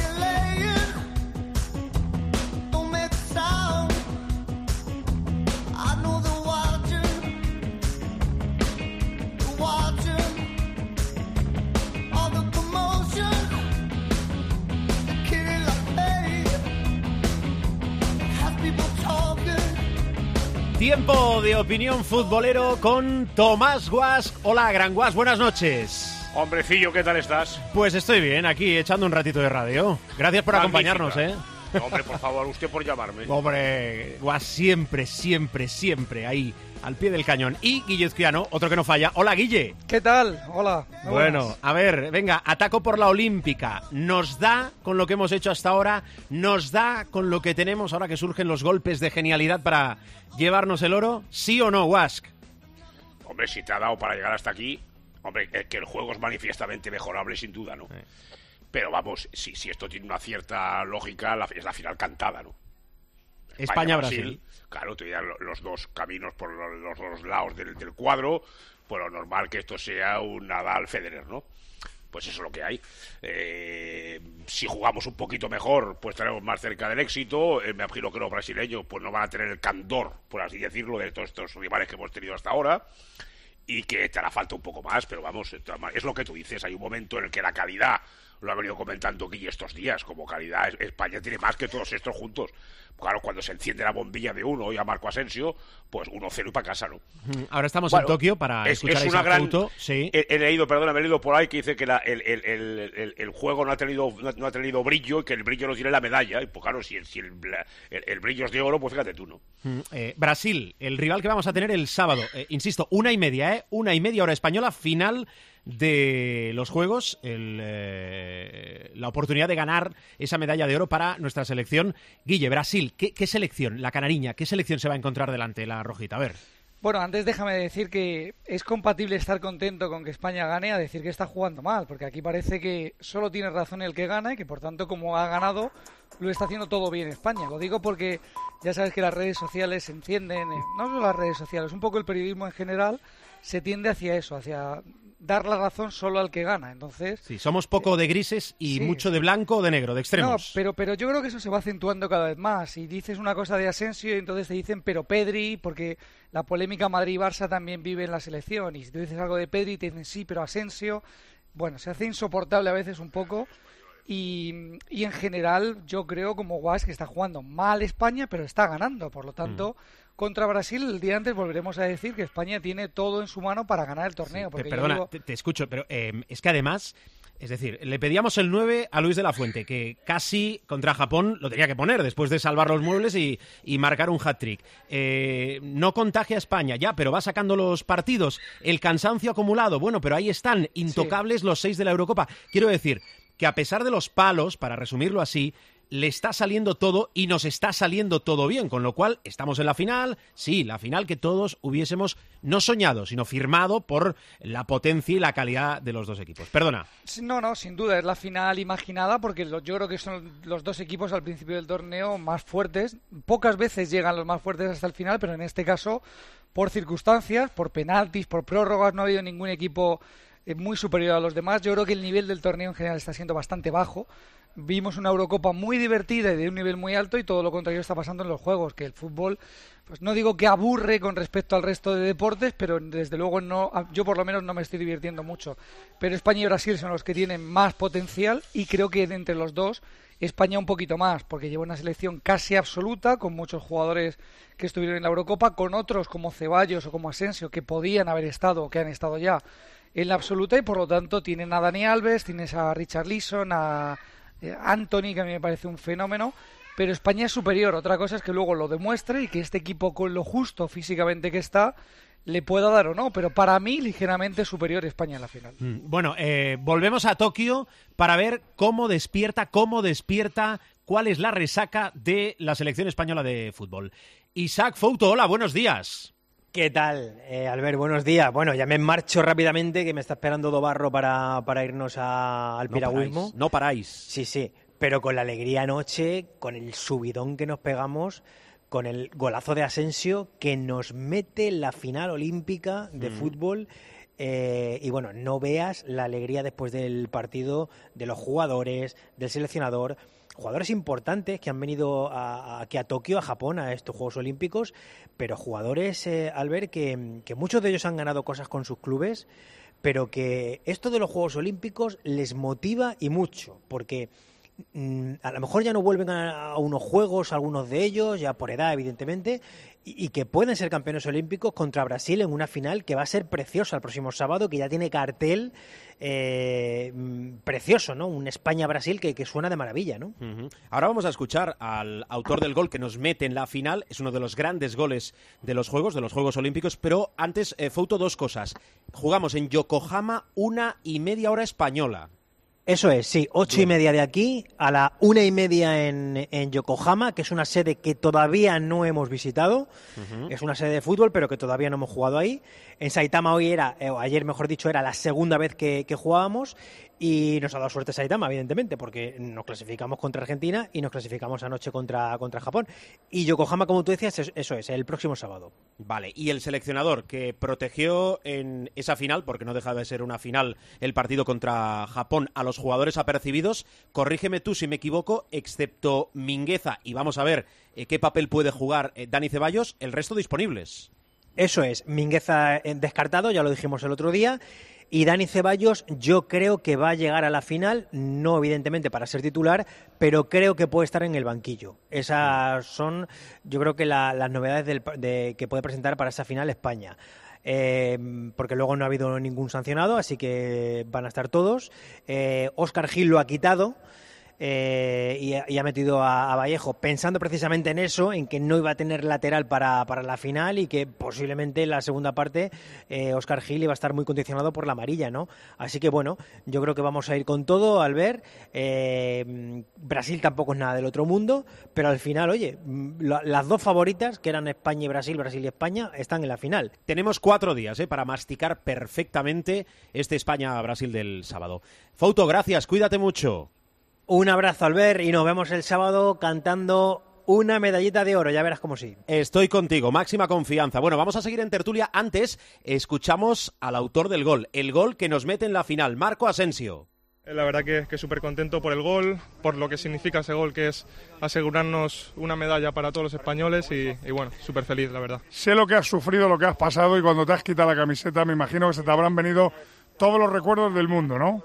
Tiempo de opinión futbolero con Tomás Guas. Hola, Gran Guas, buenas noches. Hombrecillo, ¿qué tal estás? Pues estoy bien, aquí echando un ratito de radio. Gracias por Magnífica. acompañarnos, ¿eh? No, hombre, por favor, usted por llamarme. Hombre, Guas, siempre, siempre, siempre ahí, al pie del cañón. Y Guille Izquiano, otro que no falla. Hola, Guille. ¿Qué tal? Hola. Bueno, buenas. a ver, venga, ataco por la Olímpica. ¿Nos da con lo que hemos hecho hasta ahora? ¿Nos da con lo que tenemos ahora que surgen los golpes de genialidad para llevarnos el oro? ¿Sí o no, Wask? Hombre, si te ha dado para llegar hasta aquí, hombre, es que el juego es manifiestamente mejorable, sin duda, ¿no? Eh. Pero vamos, si, si esto tiene una cierta lógica, la, es la final cantada, ¿no? España-Brasil. Claro, te dirán los dos caminos por los, los dos lados del, del cuadro, pues lo normal que esto sea un Nadal-Federer, ¿no? Pues eso es lo que hay. Eh, si jugamos un poquito mejor, pues estaremos más cerca del éxito. Eh, me imagino que los brasileños pues no van a tener el candor, por así decirlo, de todos estos rivales que hemos tenido hasta ahora. Y que te hará falta un poco más, pero vamos, es lo que tú dices. Hay un momento en el que la calidad, lo ha venido comentando Guille estos días, como calidad, España tiene más que todos estos juntos. Claro, cuando se enciende la bombilla de uno y a Marco Asensio, pues uno cero y para casa, ¿no? Ahora estamos bueno, en Tokio para es, escuchar es una gran auto, sí. He, he leído, perdona, me he leído por ahí que dice que la, el, el, el, el, el juego no ha tenido no, no ha tenido brillo y que el brillo no tiene la medalla. Y pues claro, si, si el, el, el brillo es de oro, pues fíjate tú, ¿no? Eh, Brasil, el rival que vamos a tener el sábado. Eh, insisto, una y media, ¿eh? Una y media hora española, final de los Juegos, el, eh, la oportunidad de ganar esa medalla de oro para nuestra selección. Guille, Brasil, ¿qué, qué selección? La canariña, ¿qué selección se va a encontrar delante la rojita? A ver. Bueno, antes déjame decir que es compatible estar contento con que España gane a decir que está jugando mal, porque aquí parece que solo tiene razón el que gana y que por tanto como ha ganado lo está haciendo todo bien España. Lo digo porque ya sabes que las redes sociales se encienden, eh, no solo las redes sociales, un poco el periodismo en general se tiende hacia eso, hacia dar la razón solo al que gana. Entonces, sí, somos poco de grises y sí, mucho de blanco o de negro, de extremos. No, pero, pero yo creo que eso se va acentuando cada vez más. Y dices una cosa de Asensio y entonces te dicen, pero Pedri, porque la polémica Madrid-Barça también vive en la selección. Y si tú dices algo de Pedri, te dicen, sí, pero Asensio. Bueno, se hace insoportable a veces un poco. Y, y en general yo creo como Guas que está jugando mal España, pero está ganando. Por lo tanto, mm. contra Brasil el día antes volveremos a decir que España tiene todo en su mano para ganar el torneo. Sí, porque te, perdona, digo... te, te escucho, pero eh, es que además... Es decir, le pedíamos el nueve a Luis de la Fuente, que casi contra Japón lo tenía que poner después de salvar los muebles y, y marcar un hat-trick. Eh, no contagia a España, ya, pero va sacando los partidos. El cansancio acumulado, bueno, pero ahí están, intocables sí. los seis de la Eurocopa. Quiero decir que a pesar de los palos, para resumirlo así, le está saliendo todo y nos está saliendo todo bien, con lo cual estamos en la final, sí, la final que todos hubiésemos no soñado, sino firmado por la potencia y la calidad de los dos equipos. Perdona. No, no, sin duda, es la final imaginada porque lo, yo creo que son los dos equipos al principio del torneo más fuertes. Pocas veces llegan los más fuertes hasta el final, pero en este caso, por circunstancias, por penaltis, por prórrogas, no ha habido ningún equipo eh, muy superior a los demás. Yo creo que el nivel del torneo en general está siendo bastante bajo. Vimos una Eurocopa muy divertida y de un nivel muy alto y todo lo contrario está pasando en los juegos, que el fútbol, pues no digo que aburre con respecto al resto de deportes, pero desde luego no, yo por lo menos no me estoy divirtiendo mucho. Pero España y Brasil son los que tienen más potencial y creo que de entre los dos España un poquito más, porque lleva una selección casi absoluta con muchos jugadores que estuvieron en la Eurocopa, con otros como Ceballos o como Asensio que podían haber estado o que han estado ya en la absoluta y por lo tanto tienen a Dani Alves, tienes a Richarlison, a Anthony, que a mí me parece un fenómeno, pero España es superior. Otra cosa es que luego lo demuestre y que este equipo con lo justo físicamente que está le pueda dar o no, pero para mí ligeramente superior España en la final. Bueno, eh, volvemos a Tokio para ver cómo despierta, cómo despierta, cuál es la resaca de la selección española de fútbol. Isaac Fouto, hola, buenos días. ¿Qué tal, eh, Albert? Buenos días. Bueno, ya me marcho rápidamente, que me está esperando Dobarro para, para irnos a, al piragüismo. No paráis, no paráis. Sí, sí, pero con la alegría anoche, con el subidón que nos pegamos, con el golazo de Asensio, que nos mete en la final olímpica de mm. fútbol. Eh, y bueno, no veas la alegría después del partido de los jugadores, del seleccionador. Jugadores importantes que han venido a, a, aquí a Tokio, a Japón, a estos Juegos Olímpicos, pero jugadores, eh, Albert, que, que muchos de ellos han ganado cosas con sus clubes, pero que esto de los Juegos Olímpicos les motiva y mucho, porque mmm, a lo mejor ya no vuelven a, a unos Juegos, algunos de ellos, ya por edad, evidentemente, y, y que pueden ser campeones olímpicos contra Brasil en una final que va a ser preciosa el próximo sábado, que ya tiene cartel eh, precioso, ¿no? Un España-Brasil que, que suena de maravilla, ¿no? Uh-huh. Ahora vamos a escuchar al autor del gol que nos mete en la final. Es uno de los grandes goles de los Juegos, de los Juegos Olímpicos, pero antes, eh, Fouto, dos cosas. Jugamos en Yokohama una y media hora española. Eso es, sí, ocho Bien. y media de aquí a la una y media en, en Yokohama, que es una sede que todavía no hemos visitado. Uh-huh. Es una sede de fútbol, pero que todavía no hemos jugado ahí. En Saitama hoy era, eh, ayer mejor dicho, era la segunda vez que, que jugábamos y nos ha dado suerte Saitama, evidentemente, porque nos clasificamos contra Argentina y nos clasificamos anoche contra, contra Japón. Y Yokohama, como tú decías, eso es, el próximo sábado. Vale, y el seleccionador que protegió en esa final, porque no deja de ser una final, el partido contra Japón, a los jugadores apercibidos, corrígeme tú si me equivoco, excepto Mingueza, y vamos a ver eh, qué papel puede jugar eh, Dani Ceballos, el resto disponibles. Eso es, Mingueza descartado, ya lo dijimos el otro día, y Dani Ceballos yo creo que va a llegar a la final, no evidentemente para ser titular, pero creo que puede estar en el banquillo. Esas son, yo creo que la, las novedades del, de, que puede presentar para esa final España. Eh, porque luego no ha habido ningún sancionado, así que van a estar todos. Eh, Óscar Gil lo ha quitado. eh, y, ha, y ha metido a, a Vallejo, pensando precisamente en eso, en que no iba a tener lateral para, para la final y que posiblemente en la segunda parte eh, Óscar Gil iba a estar muy condicionado por la amarilla, ¿no? Así que bueno, yo creo que vamos a ir con todo al ver. Eh, Brasil tampoco es nada del otro mundo, pero al final, oye, la, las dos favoritas, que eran España y Brasil, Brasil y España, están en la final. Tenemos cuatro días eh, para masticar perfectamente este España-Brasil del sábado. Fouto, gracias, cuídate mucho. Un abrazo, Albert, y nos vemos el sábado cantando una medallita de oro, ya verás cómo sí. Estoy contigo, máxima confianza. Bueno, vamos a seguir en tertulia. Antes, escuchamos al autor del gol, el gol que nos mete en la final, Marco Asensio. La verdad que, que súper contento por el gol, por lo que significa ese gol, que es asegurarnos una medalla para todos los españoles y, y bueno, súper feliz, la verdad. Sé lo que has sufrido, lo que has pasado, y cuando te has quitado la camiseta me imagino que se te habrán venido todos los recuerdos del mundo, ¿no?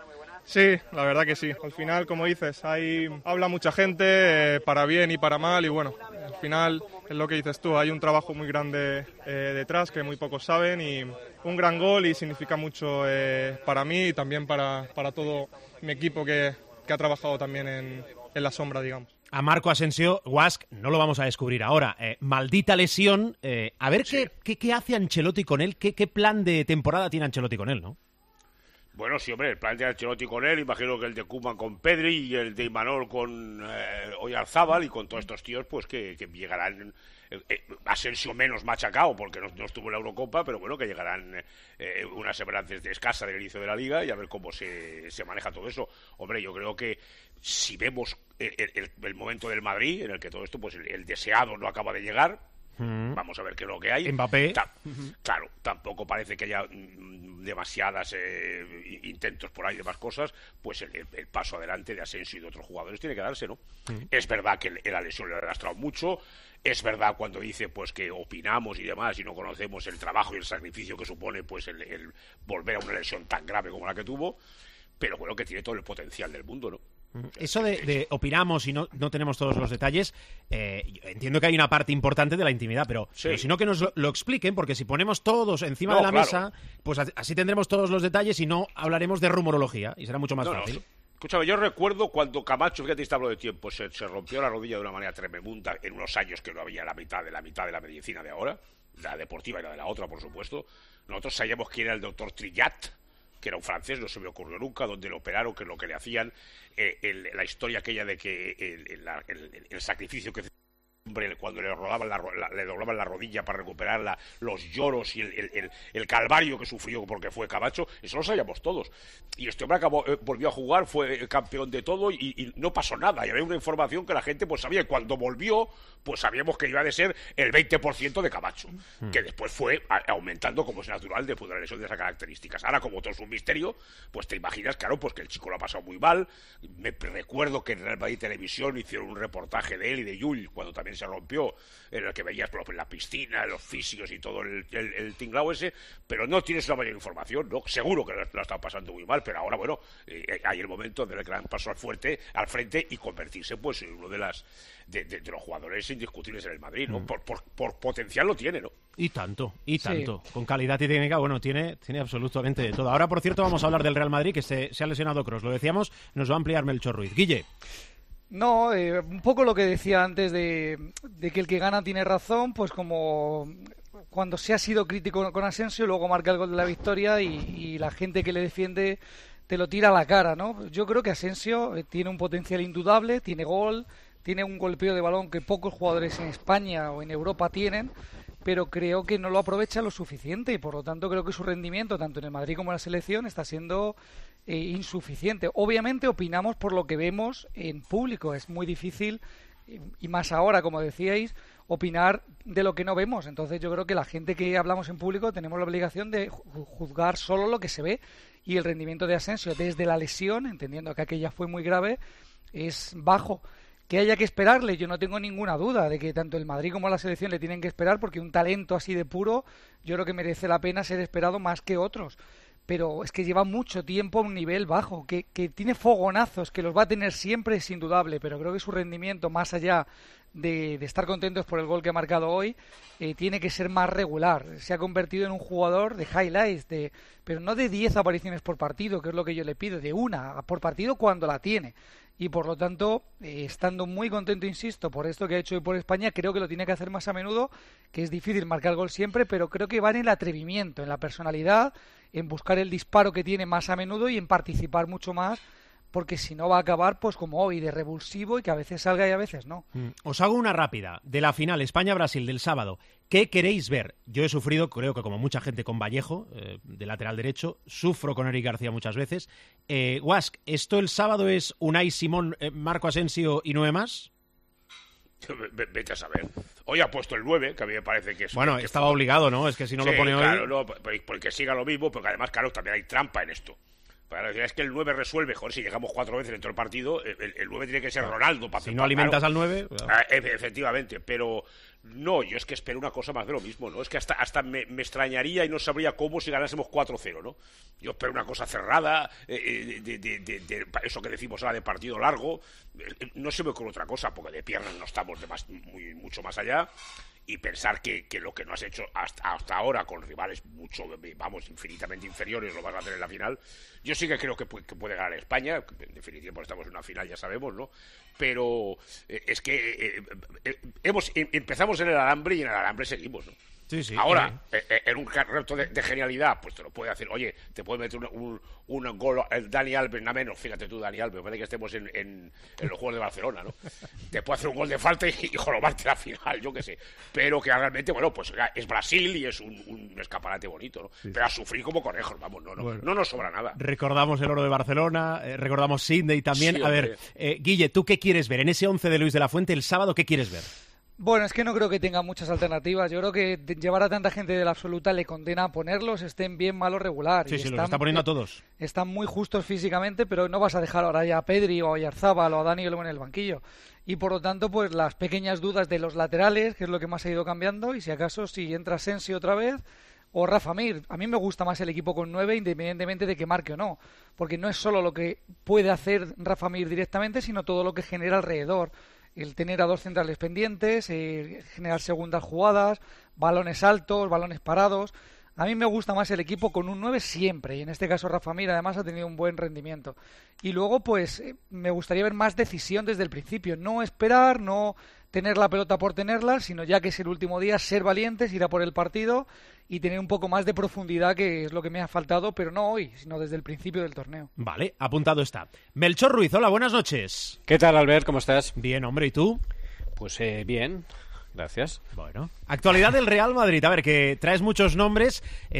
Sí, la verdad que sí. Al final, como dices, ahí habla mucha gente, eh, para bien y para mal, y bueno, al final es lo que dices tú, hay un trabajo muy grande eh, detrás que muy pocos saben, y un gran gol y significa mucho eh, para mí y también para, para todo mi equipo que, que ha trabajado también en, en la sombra, digamos. A Marco Asensio, Guask, no lo vamos a descubrir ahora. Eh, maldita lesión. Eh, a ver sí. qué, qué, qué hace Ancelotti con él, qué, qué plan de temporada tiene Ancelotti con él, ¿no? Bueno, sí, hombre, el plan de Ancelotti con él, imagino que el de Koeman con Pedri y el de Imanol con eh, Oyarzábal y con todos estos tíos, pues que, que llegarán, eh, eh, Asensio menos machacado porque no, no estuvo en la Eurocopa, pero bueno, que llegarán eh, unas semanas de escasa del inicio de la Liga y a ver cómo se, se maneja todo eso. Hombre, yo creo que si vemos el, el, el momento del Madrid, en el que todo esto, pues el, el deseado no acaba de llegar, mm. vamos a ver qué es lo que hay. Mbappé. Ta- uh-huh. Claro, tampoco parece que haya mm, demasiadas eh, intentos por ahí de más cosas, pues el, el, el paso adelante de Asensio y de otros jugadores tiene que darse, ¿no? Mm. Es verdad que la lesión le ha lastrado mucho, es verdad cuando dice pues que opinamos y demás y no conocemos el trabajo y el sacrificio que supone pues el, el volver a una lesión tan grave como la que tuvo, pero bueno, que tiene todo el potencial del mundo, ¿no? Eso de, de opinamos y no, no tenemos todos los detalles, eh, entiendo que hay una parte importante de la intimidad, pero, sí. pero si no que nos lo, lo expliquen, porque si ponemos todos encima no, de la claro. mesa, pues así tendremos todos los detalles y no hablaremos de rumorología y será mucho más no, fácil. No. Escúchame, yo recuerdo cuando Camacho, fíjate, te hablo de tiempo, se, se rompió la rodilla de una manera tremenda en unos años que no había la mitad de la mitad de la medicina de ahora, la deportiva y la de la otra, por supuesto. Nosotros sabíamos quién era el doctor Trillat, que era un francés, no se me ocurrió nunca, donde lo operaron, que es lo que le hacían, eh, el, la historia aquella de que el, el, el, el sacrificio que hombre, cuando le rodaban la, la, le doblaban la rodilla para recuperarla, los lloros y el, el, el, el calvario que sufrió porque fue Camacho, eso lo sabíamos todos. Y este hombre acabó, eh, volvió a jugar, fue campeón de todo y, y no pasó nada. Y había una información que la gente pues sabía. Y cuando volvió, pues sabíamos que iba a ser el veinte por ciento de Camacho, mm. que después fue a, aumentando como es natural después de una lesión de esas características. Ahora, como todo es un misterio, pues te imaginas, claro, pues que el chico lo ha pasado muy mal. Me recuerdo que en Real Madrid Televisión hicieron un reportaje de él y de Llull, cuando también se rompió, en el que veías por la piscina, los fisios y todo el, el, el tinglao ese, pero no tienes una mayor información, ¿no? Seguro que lo, lo está pasando muy mal, pero ahora, bueno, eh, hay el momento del gran paso al fuerte, al frente y convertirse, pues, en uno de las de, de, de los jugadores indiscutibles en el Madrid, ¿no? Mm. Por, por, por potencial lo tiene, ¿no? Y tanto, y tanto. Sí. Con calidad y técnica, bueno, tiene, tiene absolutamente de todo. Ahora, por cierto, vamos a hablar del Real Madrid, que se, se ha lesionado Kroos. Lo decíamos, nos va a ampliar Melchor Ruiz. Guille. No, eh, un poco lo que decía antes de, de que el que gana tiene razón, pues como cuando se ha sido crítico con Asensio, luego marca el gol de la victoria y, y la gente que le defiende te lo tira a la cara, ¿no? Yo creo que Asensio tiene un potencial indudable, tiene gol, tiene un golpeo de balón que pocos jugadores en España o en Europa tienen, pero creo que no lo aprovecha lo suficiente y por lo tanto creo que su rendimiento, tanto en el Madrid como en la selección, está siendo eh, insuficiente. Obviamente opinamos por lo que vemos en público, es muy difícil, y más ahora, como decíais, opinar de lo que no vemos. Entonces yo creo que la gente que hablamos en público tenemos la obligación de juzgar solo lo que se ve, y el rendimiento de Asensio desde la lesión, entendiendo que aquella fue muy grave, es bajo. Que haya que esperarle, yo no tengo ninguna duda de que tanto el Madrid como la selección le tienen que esperar, porque un talento así de puro yo creo que merece la pena ser esperado más que otros, pero es que lleva mucho tiempo a un nivel bajo, que, que tiene fogonazos, que los va a tener siempre, es indudable, pero creo que su rendimiento, más allá de, de estar contentos por el gol que ha marcado hoy, eh, tiene que ser más regular. Se ha convertido en un jugador de highlights, de, pero no de diez apariciones por partido, que es lo que yo le pido, de una por partido cuando la tiene. Y por lo tanto, eh, estando muy contento, insisto, por esto que ha hecho hoy por España, creo que lo tiene que hacer más a menudo, que es difícil marcar gol siempre, pero creo que va en el atrevimiento, en la personalidad, en buscar el disparo que tiene más a menudo y en participar mucho más, porque si no va a acabar pues como hoy, de revulsivo y que a veces salga y a veces no. Mm. Os hago una rápida, de la final España-Brasil del sábado. ¿Qué queréis ver? Yo he sufrido, creo que como mucha gente, con Vallejo, eh, de lateral derecho, sufro con Eric García muchas veces. Eh, Guask, ¿esto el sábado es Unai Simón, eh, Marco Asensio y nueve más? Vete a saber. Hoy ha puesto el nueve, que a mí me parece que es... Bueno, que estaba obligado, ¿no? Es que si no sí, lo pone claro, hoy... no, porque siga lo mismo, porque además, claro, también hay trampa en esto. Para decir, es que el nueve resuelve, joder, si llegamos cuatro veces en todo el partido, el, el nueve tiene que ser Ronaldo. Para si no alimentas claro. al nueve... Ah, efectivamente, pero no, yo es que espero una cosa más de lo mismo, ¿no? Es que hasta, hasta me, me extrañaría y no sabría cómo si ganásemos cuatro cero, ¿no? Yo espero una cosa cerrada, eh, de, de, de, de, eso que decimos ahora de partido largo, no se me ocurre otra cosa, porque de piernas no estamos de más, muy, mucho más allá. Y pensar que, que lo que no has hecho hasta, hasta ahora con rivales mucho, vamos, infinitamente inferiores lo vas a hacer en la final. Yo sí que creo que puede, que puede ganar España, en definitiva pues estamos en una final, ya sabemos, ¿no? Pero eh, es que eh, eh, hemos eh, empezamos en el alambre y en el alambre seguimos, ¿no? Sí, sí, Ahora, eh, eh, en un reto de, de genialidad, pues te lo puede hacer. Oye, te puede meter un, un, un gol el Dani Alves, nada menos. Fíjate tú, Dani Alves, parece que estemos en, en, en los Juegos de Barcelona, ¿no? Te puede hacer un gol de falta y, y jorobarte la final, yo qué sé. Pero que realmente, bueno, pues es Brasil y es un, un escaparate bonito, ¿no? Sí. Pero a sufrir como conejos, vamos, no, no, bueno, no nos sobra nada. Recordamos el oro de Barcelona, eh, recordamos Sydney también. Sí, a ver, eh, Guille, ¿tú qué quieres ver? En ese once de Luis de la Fuente, el sábado, ¿qué quieres ver? Bueno, es que no creo que tenga muchas alternativas. Yo creo que llevar a tanta gente de la absoluta le condena a ponerlos, estén bien, mal o regular. Sí, y sí, están, los está poniendo a todos. Están muy justos físicamente, pero no vas a dejar ahora ya a Pedri o a Oyarzábal o a Dani Olmo en el banquillo. Y por lo tanto, pues las pequeñas dudas de los laterales, que es lo que más ha ido cambiando, y si acaso si entra Asensio otra vez o Rafa Mir. A mí me gusta más el equipo con nueve, independientemente de que marque o no, porque no es solo lo que puede hacer Rafa Mir directamente, sino todo lo que genera alrededor. El tener a dos centrales pendientes, eh, generar segundas jugadas, balones altos, balones parados. A mí me gusta más el equipo con un nueve siempre, y en este caso Rafa Mir además ha tenido un buen rendimiento. Y luego pues eh, me gustaría ver más decisión desde el principio, no esperar, no tener la pelota por tenerla, sino ya que es el último día, ser valientes, ir a por el partido y tener un poco más de profundidad, que es lo que me ha faltado, pero no hoy, sino desde el principio del torneo. Vale, apuntado está. Melchor Ruiz, hola, buenas noches. ¿Qué tal, Albert? ¿Cómo estás? Bien, hombre, ¿y tú? Pues eh, bien, gracias. Bueno, actualidad del Real Madrid. A ver, que traes muchos nombres,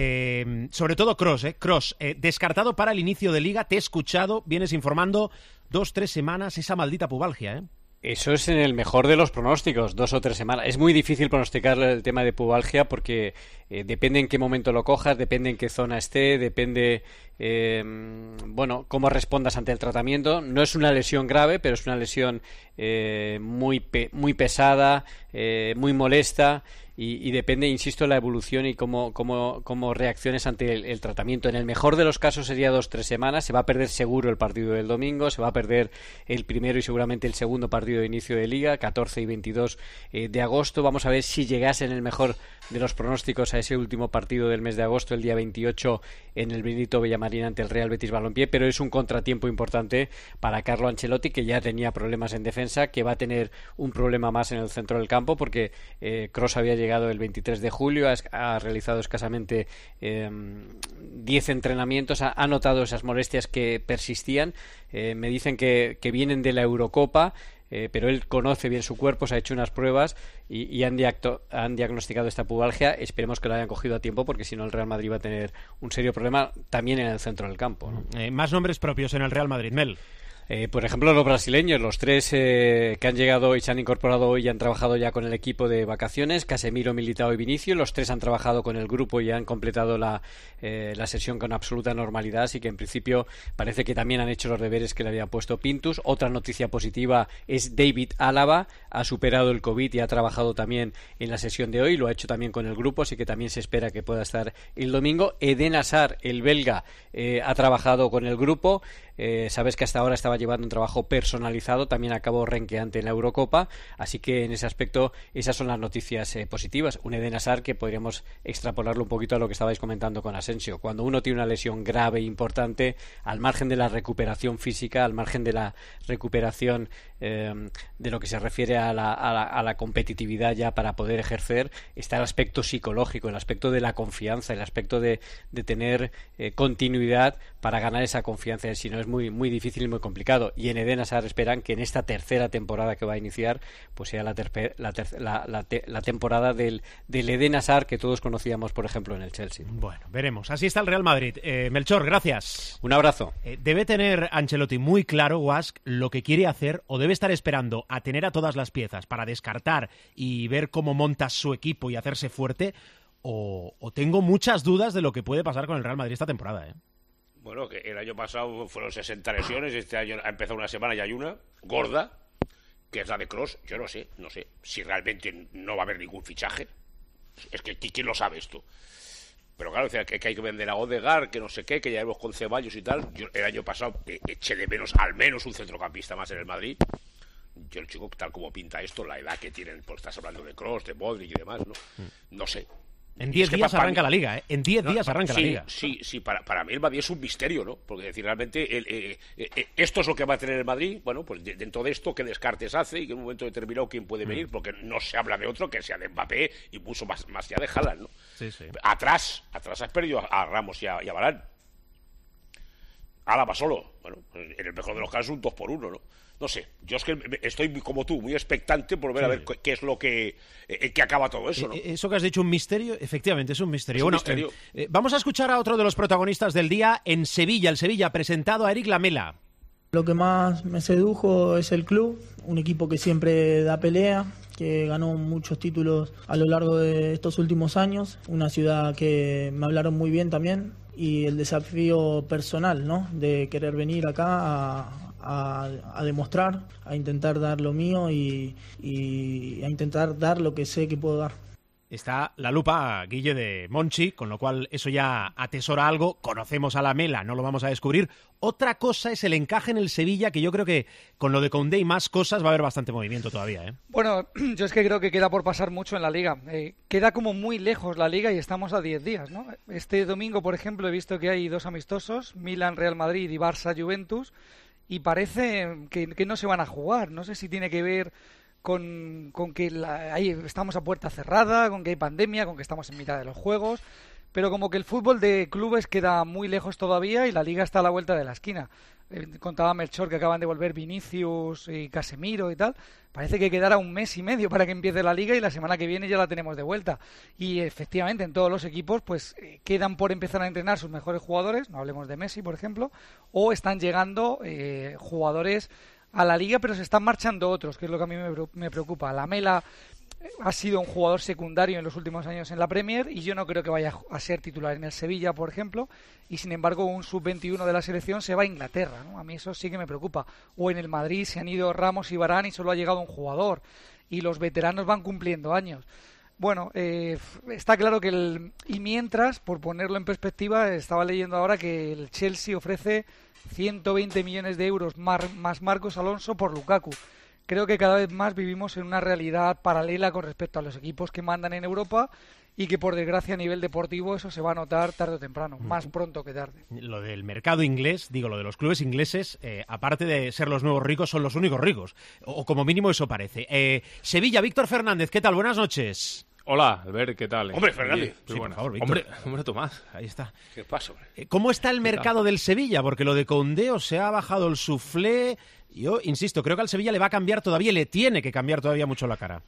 eh, sobre todo Kroos, ¿eh? Kroos, eh, descartado para el inicio de Liga, te he escuchado, vienes informando dos, tres semanas, esa maldita pubalgia, ¿eh? Eso es en el mejor de los pronósticos, dos o tres semanas. Es muy difícil pronosticar el tema de pubalgia porque eh, depende en qué momento lo cojas, depende en qué zona esté, depende, eh, bueno, cómo respondas ante el tratamiento. No es una lesión grave, pero es una lesión eh, muy, pe- muy pesada, eh, muy molesta. Y, y depende, insisto, la evolución y cómo, cómo, cómo reacciones ante el, el tratamiento. En el mejor de los casos sería dos o tres semanas. Se va a perder seguro el partido del domingo, se va a perder el primero y seguramente el segundo partido de inicio de Liga, catorce y veintidós eh, de agosto. Vamos a ver si llegase en el mejor de los pronósticos a ese último partido del mes de agosto, el día veintiocho, en el Benito Villamarín ante el Real Betis Balompié, pero es un contratiempo importante para Carlo Ancelotti, que ya tenía problemas en defensa, que va a tener un problema más en el centro del campo, porque eh, Kroos había llegado el veintitrés de julio, ha, ha realizado escasamente eh, diez entrenamientos, ha, ha notado esas molestias que persistían, eh, me dicen que, que vienen de la Eurocopa, Eh, pero él conoce bien su cuerpo, se ha hecho unas pruebas y, y han, diacto, han diagnosticado esta pubalgia. Esperemos que lo hayan cogido a tiempo, porque si no el Real Madrid va a tener un serio problema también en el centro del campo, ¿no? Eh, más nombres propios en el Real Madrid, Mel. Eh, por ejemplo, los brasileños, los tres eh, que han llegado y se han incorporado hoy y han trabajado ya con el equipo de vacaciones, Casemiro, Militao y Vinicius. Los tres han trabajado con el grupo y han completado la, eh, la sesión con absoluta normalidad, así que en principio parece que también han hecho los deberes que le había puesto Pintus. Otra noticia positiva es David Álava, ha superado el COVID y ha trabajado también en la sesión de hoy, lo ha hecho también con el grupo, así que también se espera que pueda estar el domingo. Eden Hazard, el belga, eh, ha trabajado con el grupo. eh, sabes que hasta ahora estaba llevando un trabajo personalizado, también acabó renqueante en la Eurocopa, así que en ese aspecto esas son las noticias eh, positivas. Un Eden Hazard que podríamos extrapolarlo un poquito a lo que estabais comentando con Asensio. Cuando uno tiene una lesión grave e importante, al margen de la recuperación física, al margen de la recuperación eh, de lo que se refiere a la, a, la, a la competitividad ya para poder ejercer, está el aspecto psicológico, el aspecto de la confianza, el aspecto de, de tener eh, continuidad para ganar esa confianza. Si no, es muy, muy difícil y muy complicado. Y en Eden Hazard esperan que en esta tercera temporada que va a iniciar, pues sea la, terpe, la, ter, la, la, te, la temporada del, del Eden Hazard que todos conocíamos, por ejemplo, en el Chelsea. Bueno, veremos. Así está el Real Madrid. Eh, Melchor, gracias. Un abrazo. Eh, debe tener Ancelotti muy claro, Guask, lo que quiere hacer, o debe estar esperando a tener a todas las piezas para descartar y ver cómo monta su equipo y hacerse fuerte, o, o tengo muchas dudas de lo que puede pasar con el Real Madrid esta temporada, ¿eh? Bueno, que el año pasado fueron sesenta lesiones, este año ha empezado una semana y hay una gorda, que es la de Kroos. Yo no sé, no sé si realmente no va a haber ningún fichaje. Es que ¿quién lo sabe esto? Pero claro, que, que hay que vender a Odegaard, que no sé qué, que ya hemos con Ceballos y tal. Yo el año pasado eh, eché de menos al menos un centrocampista más en el Madrid. Yo el chico, tal como pinta esto, la edad que tienen, pues estás hablando de Kroos, de Modric y demás, ¿no? No sé. En diez días para, arranca para la Liga, ¿eh? En diez no, días arranca sí, la Liga. Sí, sí, para, para mí el Madrid es un misterio, ¿no? Porque decir, realmente el, eh, eh, esto es lo que va a tener el Madrid. Bueno, pues de, dentro de esto, ¿qué descartes hace? Y que en un momento determinado quién puede venir, porque no se habla de otro que sea de Mbappé y mucho más, más ya de Haaland, ¿no? Sí, sí. Atrás, atrás has perdido a, a Ramos y a, y a Varane. Álava solo. Bueno, en el mejor de los casos un dos por uno, ¿no? No sé, yo es que estoy como tú, muy expectante por ver sí. a ver qué es lo que, eh, que acaba todo eso, ¿no? Eso que has dicho, un misterio, efectivamente, es un misterio. Es un bueno, misterio. Eh, eh, vamos a escuchar a otro de los protagonistas del día en Sevilla. El Sevilla ha presentado a Eric Lamela. Lo que más me sedujo es el club, un equipo que siempre da pelea, que ganó muchos títulos a lo largo de estos últimos años, una ciudad que me hablaron muy bien también, y el desafío personal, ¿no? De querer venir acá a, a, a demostrar, a intentar dar lo mío y, y a intentar dar lo que sé que puedo dar. Está la lupa, Guille, de Monchi, con lo cual eso ya atesora algo. Conocemos a Lamela, no lo vamos a descubrir. Otra cosa es el encaje en el Sevilla, que yo creo que con lo de Koundé y más cosas va a haber bastante movimiento todavía, ¿eh? Bueno, yo es que creo que queda por pasar mucho en la Liga. Eh, queda como muy lejos la Liga y estamos a diez días, ¿no? Este domingo, por ejemplo, he visto que hay dos amistosos, Milan-Real Madrid y Barça-Juventus, y parece que, que no se van a jugar. No sé si tiene que ver con, con que la, ahí estamos a puerta cerrada, con que hay pandemia, con que estamos en mitad de los juegos, pero como que el fútbol de clubes queda muy lejos todavía y la Liga está a la vuelta de la esquina. Eh, contaba Melchor que acaban de volver Vinicius y Casemiro y tal. Parece que quedará un mes y medio para que empiece la Liga y la semana que viene ya la tenemos de vuelta. Y efectivamente en todos los equipos pues eh, quedan por empezar a entrenar sus mejores jugadores, no hablemos de Messi por ejemplo, o están llegando eh, jugadores a la Liga, pero se están marchando otros, que es lo que a mí me preocupa. Lamela ha sido un jugador secundario en los últimos años en la Premier y yo no creo que vaya a ser titular en el Sevilla, por ejemplo, y sin embargo un sub veintiuno de la selección se va a Inglaterra, ¿no? A mí eso sí que me preocupa. O en el Madrid se han ido Ramos y Varane y solo ha llegado un jugador y los veteranos van cumpliendo años. Bueno, eh, está claro que el... Y mientras, por ponerlo en perspectiva, estaba leyendo ahora que el Chelsea ofrece ciento veinte millones de euros más, más Marcos Alonso por Lukaku. Creo que cada vez más vivimos en una realidad paralela con respecto a los equipos que mandan en Europa y que por desgracia a nivel deportivo eso se va a notar tarde o temprano, más pronto que tarde. Lo del mercado inglés, digo, lo de los clubes ingleses, eh, aparte de ser los nuevos ricos, son los únicos ricos, o, o como mínimo eso parece. Eh, Sevilla, Víctor Fernández, ¿qué tal? Buenas noches. Hola, Albert, ¿qué tal? Hombre, Fernández. Sí, sí, por favor, Víctor. Hombre, hombre, Tomás. Ahí está. ¿Qué pasa, hombre? ¿Cómo está el mercado del Sevilla? Porque lo de Koundé se ha bajado el suflé. Yo, insisto, creo que al Sevilla le va a cambiar todavía, le tiene que cambiar todavía mucho la cara.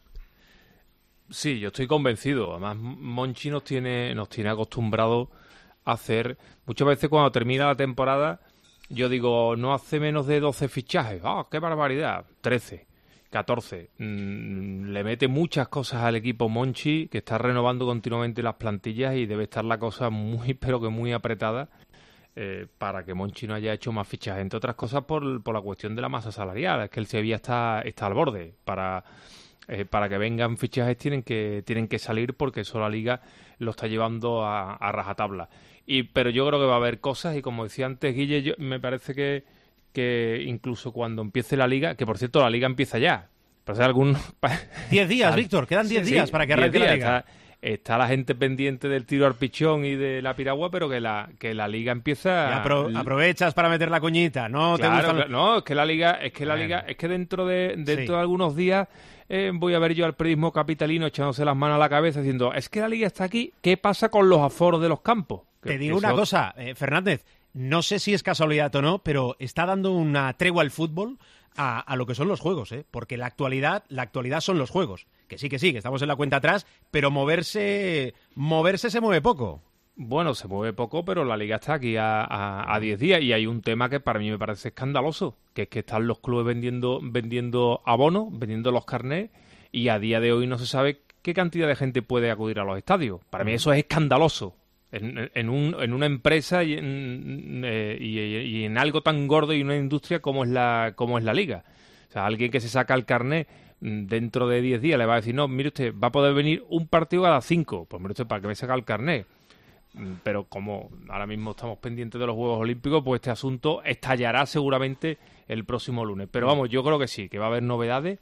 Sí, yo estoy convencido. Además, Monchi nos tiene, nos tiene acostumbrado a hacer... Muchas veces cuando termina la temporada, yo digo, no hace menos de doce fichajes. ¡Ah, qué barbaridad! trece. catorce. Mm, le mete muchas cosas al equipo Monchi, que está renovando continuamente las plantillas y debe estar la cosa muy, pero que muy apretada eh, para que Monchi no haya hecho más fichajes. Entre otras cosas por, por la cuestión de la masa salarial. Es que el Sevilla está, está al borde. Para, eh, para que vengan fichajes tienen que, tienen que salir porque eso la Liga lo está llevando a, a rajatabla. Y, pero yo creo que va a haber cosas y como decía antes Guille, yo, me parece que que incluso cuando empiece la Liga, que por cierto la Liga empieza ya. Pero si algún... Diez días, Víctor, quedan diez sí, días para que arranque la Liga. Está, está la gente pendiente del tiro al pichón y de la piragua, pero que la que la Liga empieza... Y apro aprovechas para meter la coñita, ¿no? Claro, ¿Te gustan... no, es que la Liga, es que la bueno. Liga, es que dentro de dentro sí. de algunos días eh, voy a ver yo al periodismo capitalino echándose las manos a la cabeza diciendo, es que la Liga está aquí, ¿qué pasa con los aforos de los campos? Que, Te digo una eso... cosa, eh, Fernández, no sé si es casualidad o no, pero está dando una tregua al fútbol a, a lo que son los juegos, ¿eh? Porque la actualidad, la actualidad son los juegos. Que sí, que sí, que estamos en la cuenta atrás, pero moverse, moverse se mueve poco. Bueno, se mueve poco, pero la Liga está aquí a diez días y hay un tema que para mí me parece escandaloso, que es que están los clubes vendiendo, vendiendo abonos, vendiendo los carnets y a día de hoy no se sabe qué cantidad de gente puede acudir a los estadios. Para mí eso es escandaloso. En, en, un, en una empresa y en, eh, y, y en algo tan gordo y una industria como es la como es la Liga. O sea, alguien que se saca el carnet dentro de diez días le va a decir, no, mire usted, va a poder venir un partido cada cinco. Pues mire usted, ¿para qué me saca el carnet? Pero como ahora mismo estamos pendientes de los Juegos Olímpicos, pues este asunto estallará seguramente el próximo lunes. Pero vamos, yo creo que sí, que va a haber novedades,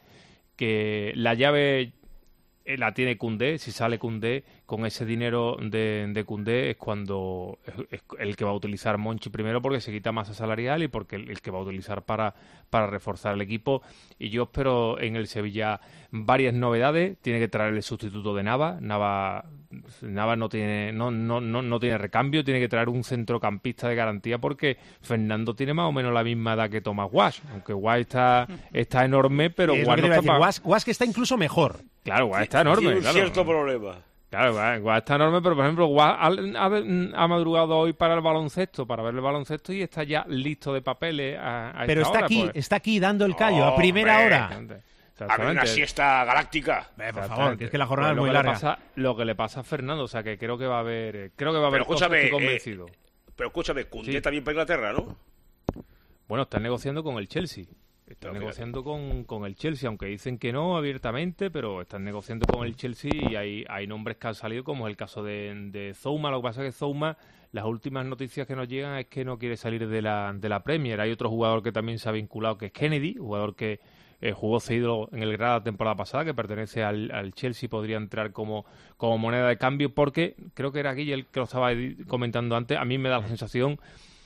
que la llave la tiene Koundé. Si sale Koundé, con ese dinero de, de Koundé es cuando es el que va a utilizar Monchi primero, porque se quita masa salarial y porque el, el que va a utilizar para, para reforzar el equipo. Y yo espero en el Sevilla varias novedades. Tiene que traer el sustituto de Nava. Nava, Nava no tiene no, no, no, no tiene recambio. Tiene que traer un centrocampista de garantía, porque Fernando tiene más o menos la misma edad que Thomas Wash, aunque Wash está, está enorme, pero Wash no está Wash, Wash que está incluso mejor. Claro, Wash está enorme. Tiene un claro. cierto problema. Claro, Guas está enorme, pero por ejemplo, Guas ha, ha, ha madrugado hoy para el baloncesto, para ver el baloncesto, y está ya listo de papeles a, a Pero esta está hora, aquí, pues. está aquí dando el callo, oh, a primera hombre. hora. A ver, una siesta galáctica. Eh, por favor, que es que la jornada pues es muy lo larga. Pasa, lo que le pasa a Fernando, o sea, que creo que va a haber, creo que va a haber pero escúchame, cosas, estoy convencido. Eh, pero escúchame, Koundé sí. también para Inglaterra, ¿no? Bueno, están negociando con el Chelsea. Están no, negociando con, con el Chelsea, aunque dicen que no abiertamente, pero están negociando con el Chelsea y hay, hay nombres que han salido, como es el caso de, de Zouma. Lo que pasa es que Zouma, las últimas noticias que nos llegan es que no quiere salir de la, de la Premier. Hay otro jugador que también se ha vinculado, que es Kennedy, jugador que eh, jugó cedido en el Granada la temporada pasada, que pertenece al, al Chelsea, podría entrar como, como moneda de cambio, porque creo que era aquí el que lo estaba comentando antes. A mí me da la sensación,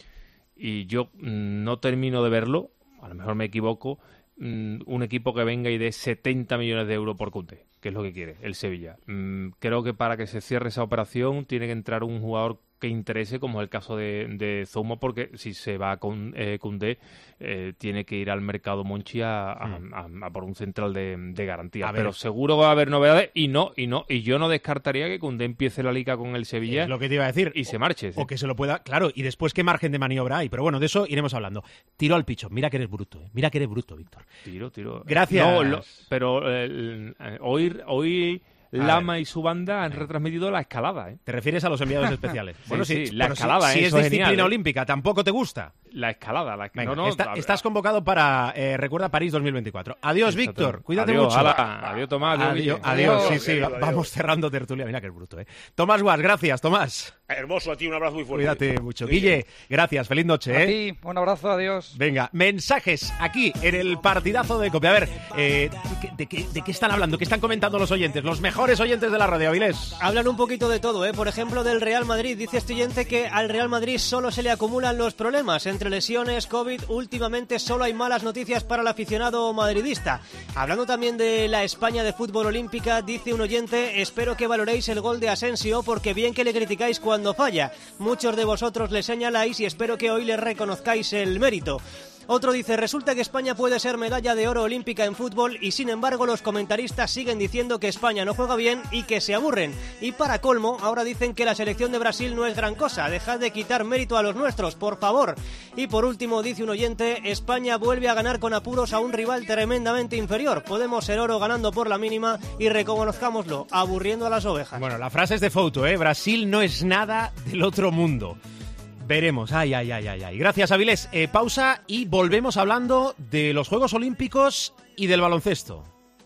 y yo mm, no termino de verlo, a lo mejor me equivoco, mmm, un equipo que venga y dé setenta millones de euros por Koundé, que es lo que quiere el Sevilla. Mm, creo que para que se cierre esa operación tiene que entrar un jugador que interese, como es el caso de, de Zouma, porque si se va con eh, Koundé, eh, tiene que ir al mercado Monchi a, a, a, a por un central de, de garantía. Pero seguro va a haber novedades, y no, y no, y yo no descartaría que Koundé empiece la liga con el Sevilla. Es lo que te iba a decir. Y se marche. ¿sí? O que se lo pueda, claro, y después qué margen de maniobra hay. Pero bueno, de eso iremos hablando. Tiro al picho. Mira que eres bruto, ¿eh? Mira que eres bruto, Víctor. Tiro, tiro. Gracias. No, lo, pero eh, hoy, hoy Lama y su banda han retransmitido la escalada, ¿eh? ¿Te refieres a los enviados especiales? sí, bueno, sí, sí, la escalada, si, ¿eh? si es Eso disciplina genial, olímpica, ¿tampoco te gusta? La escalada, la escalada. Venga, no, no, está, a estás convocado para, eh, recuerda, París dos mil veinticuatro. Adiós, sí, Víctor, cuídate adiós, mucho. Ala, adiós, Tomás. Adiós, adiós, adiós, sí, sí, adiós. Vamos cerrando tertulia. Mira que es bruto, ¿eh? Tomás Guas, gracias, Tomás. Hermoso, a ti un abrazo muy fuerte. Cuídate mucho. Guille, gracias, feliz noche, ¿eh? A ti, un abrazo, adiós. Venga, mensajes aquí en el partidazo de COPE. A ver, eh, ¿de, de, de, ¿de qué están hablando? ¿Qué están comentando los oyentes? Los mejores oyentes de la radio, Avilés. Hablan un poquito de todo, ¿eh? Por ejemplo, del Real Madrid. Dice este oyente que al Real Madrid solo se le acumulan los problemas. Entre lesiones, COVID, últimamente solo hay malas noticias para el aficionado madridista. Hablando también de la España de fútbol olímpica, dice un oyente: espero que valoréis el gol de Asensio, porque bien que le criticáis cuando falla. Muchos de vosotros le señaláis y espero que hoy le reconozcáis el mérito. Otro dice: resulta que España puede ser medalla de oro olímpica en fútbol y sin embargo los comentaristas siguen diciendo que España no juega bien y que se aburren. Y para colmo, ahora dicen que la selección de Brasil no es gran cosa. Dejad de quitar mérito a los nuestros, por favor. Y por último, dice un oyente: España vuelve a ganar con apuros a un rival tremendamente inferior. Podemos ser oro ganando por la mínima y reconozcámoslo, aburriendo a las ovejas. Bueno, la frase es de Fouto, ¿eh? Brasil no es nada del otro mundo. Veremos, ay, ay, ay, ay, ay. Gracias, Avilés. Eh, pausa y volvemos hablando de los Juegos Olímpicos y del baloncesto.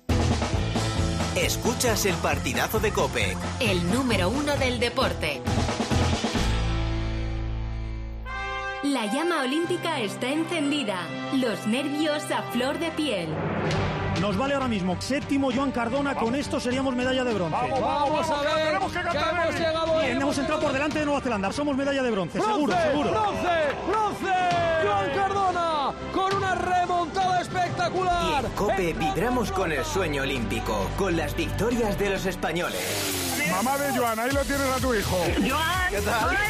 Escuchas el partidazo de COPE. El número uno del deporte. La llama olímpica está encendida. Los nervios a flor de piel. Nos vale ahora mismo séptimo Joan Cardona, con esto seríamos medalla de bronce. Vamos, vamos, a ver, tenemos que cantar, hemos llegado. Bien, hemos entrado por delante de Nueva Zelanda, somos medalla de bronce, bronce seguro, seguro. ¡Bronce! ¡Bronce! Joan Cardona, con una remontada espectacular. Y en COPE vibramos con el sueño olímpico, con las victorias de los españoles. Mamá de Joan, ahí lo tienes a tu hijo. Joan, ¿qué tal? ¡Hola!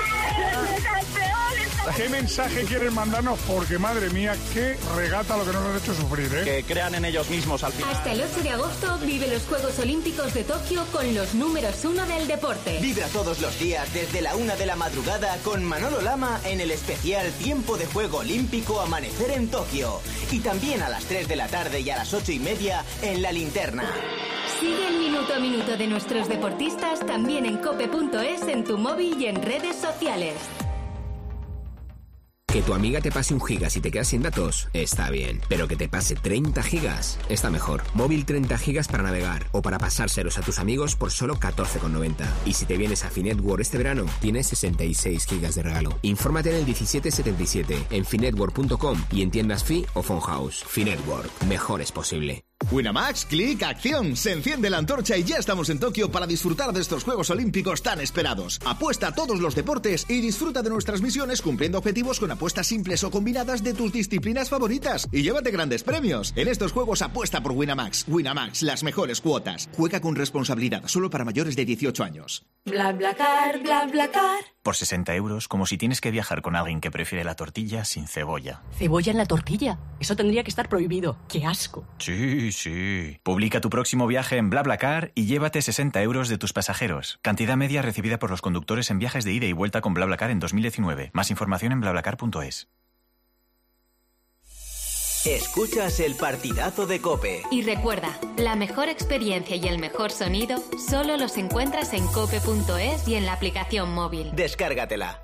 ¿Qué mensaje quieren mandarnos? Porque, madre mía, qué regata lo que nos has hecho sufrir, ¿eh? Que crean en ellos mismos al final. Hasta el ocho de agosto vive los Juegos Olímpicos de Tokio con los números uno del deporte. Vibra todos los días desde la una de la madrugada con Manolo Lama en el especial Tiempo de Juego Olímpico Amanecer en Tokio. Y también a las tres de la tarde y a las ocho y media en La Linterna. Sigue el minuto a minuto de nuestros deportistas también en cope punto es, en tu móvil y en redes sociales. Que tu amiga te pase un giga si te quedas sin datos, está bien. Pero que te pase treinta gigas, está mejor. Móvil treinta gigas para navegar o para pasárselos a tus amigos por solo catorce con noventa. Y si te vienes a Finetworld este verano, tienes sesenta y seis gigas de regalo. Infórmate en el diecisiete setenta y siete, en finetworld punto com y en tiendas Fi o Phone House. Finetworld, mejor es posible. Winamax, clic, acción. Se enciende la antorcha y ya estamos en Tokio para disfrutar de estos Juegos Olímpicos tan esperados. Apuesta a todos los deportes y disfruta de nuestras misiones cumpliendo objetivos con apuestas simples o combinadas de tus disciplinas favoritas. Y llévate grandes premios. En estos juegos apuesta por Winamax. Winamax, las mejores cuotas. Juega con responsabilidad, solo para mayores de dieciocho años. BlaBlaCar, BlaBlaCar. Por sesenta euros, como si tienes que viajar con alguien que prefiere la tortilla sin cebolla. ¿Cebolla en la tortilla? Eso tendría que estar prohibido. ¡Qué asco! Sí, sí. Publica tu próximo viaje en BlaBlaCar y llévate sesenta euros de tus pasajeros. Cantidad media recibida por los conductores en viajes de ida y vuelta con BlaBlaCar en dos mil diecinueve. Más información en BlaBlaCar punto es. Escuchas el partidazo de COPE. Y recuerda, la mejor experiencia y el mejor sonido solo los encuentras en cope punto es y en la aplicación móvil. Descárgatela.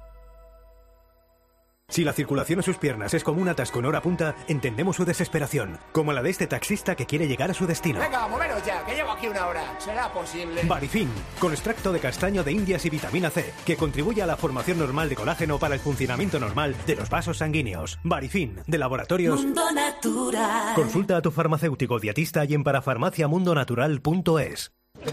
Si la circulación en sus piernas es como un atasco en hora punta, entendemos su desesperación, como la de este taxista que quiere llegar a su destino. Venga, moveros ya, que llevo aquí una hora. ¿Será posible? Barifin, con extracto de castaño de indias y vitamina C, que contribuye a la formación normal de colágeno para el funcionamiento normal de los vasos sanguíneos. Barifin, de Laboratorios Mundo Natural. Consulta a tu farmacéutico dietista y en parafarmacia mundo natural punto es.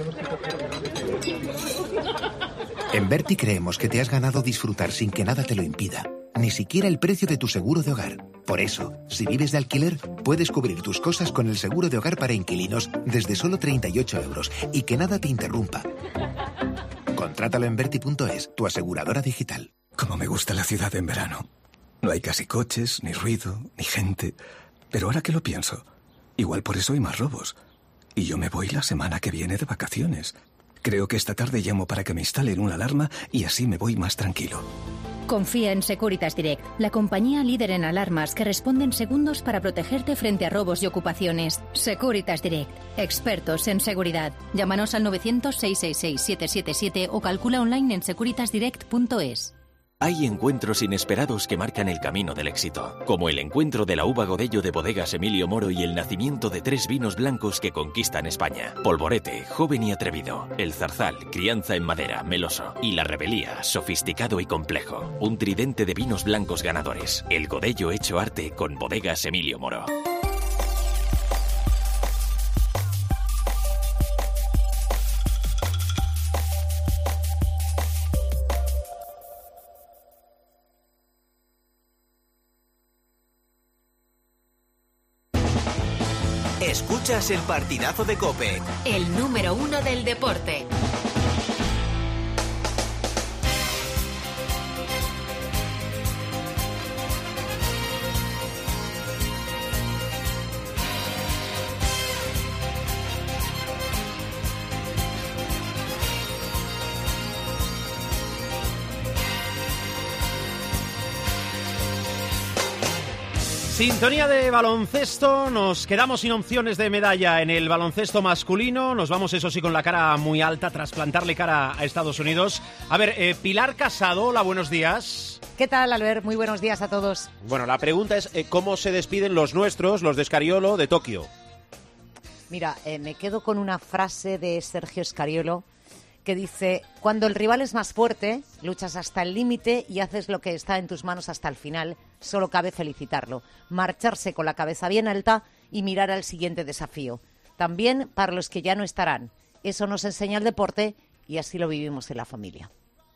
En Berti creemos que te has ganado disfrutar sin que nada te lo impida. Ni siquiera el precio de tu seguro de hogar. Por eso, si vives de alquiler, puedes cubrir tus cosas con el seguro de hogar para inquilinos desde solo treinta y ocho euros y que nada te interrumpa. Contrátalo en Berti punto es, tu aseguradora digital. Como me gusta la ciudad en verano. No hay casi coches, ni ruido, ni gente. Pero ahora que lo pienso, igual por eso hay más robos. Y yo me voy la semana que viene de vacaciones. Creo que esta tarde llamo para que me instalen una alarma y así me voy más tranquilo. Confía en Securitas Direct, la compañía líder en alarmas que responde en segundos para protegerte frente a robos y ocupaciones. Securitas Direct, expertos en seguridad. Llámanos al novecientos, seiscientos sesenta y seis, setecientos setenta y siete o calcula online en securitas direct punto es. Hay encuentros inesperados que marcan el camino del éxito, como el encuentro de la uva Godello de Bodegas Emilio Moro y el nacimiento de tres vinos blancos que conquistan España. Polvorete, joven y atrevido. El Zarzal, crianza en madera, meloso. Y la Rebelía, sofisticado y complejo. Un tridente de vinos blancos ganadores. El Godello hecho arte con Bodegas Emilio Moro. Escuchas el partidazo de COPE. El número uno del deporte. Sintonía de baloncesto, nos quedamos sin opciones de medalla en el baloncesto masculino, nos vamos eso sí con la cara muy alta tras plantarle cara a Estados Unidos. A ver, eh, Pilar Casado, hola, buenos días. ¿Qué tal, Albert? Muy buenos días a todos. Bueno, la pregunta es eh, ¿cómo se despiden los nuestros, los de Scariolo, de Tokio? Mira, eh, me quedo con una frase de Sergio Scariolo que dice: cuando el rival es más fuerte, luchas hasta el límite y haces lo que está en tus manos hasta el final. Solo cabe felicitarlo, marcharse con la cabeza bien alta y mirar al siguiente desafío. También para los que ya no estarán. Eso nos enseña el deporte y así lo vivimos en la familia.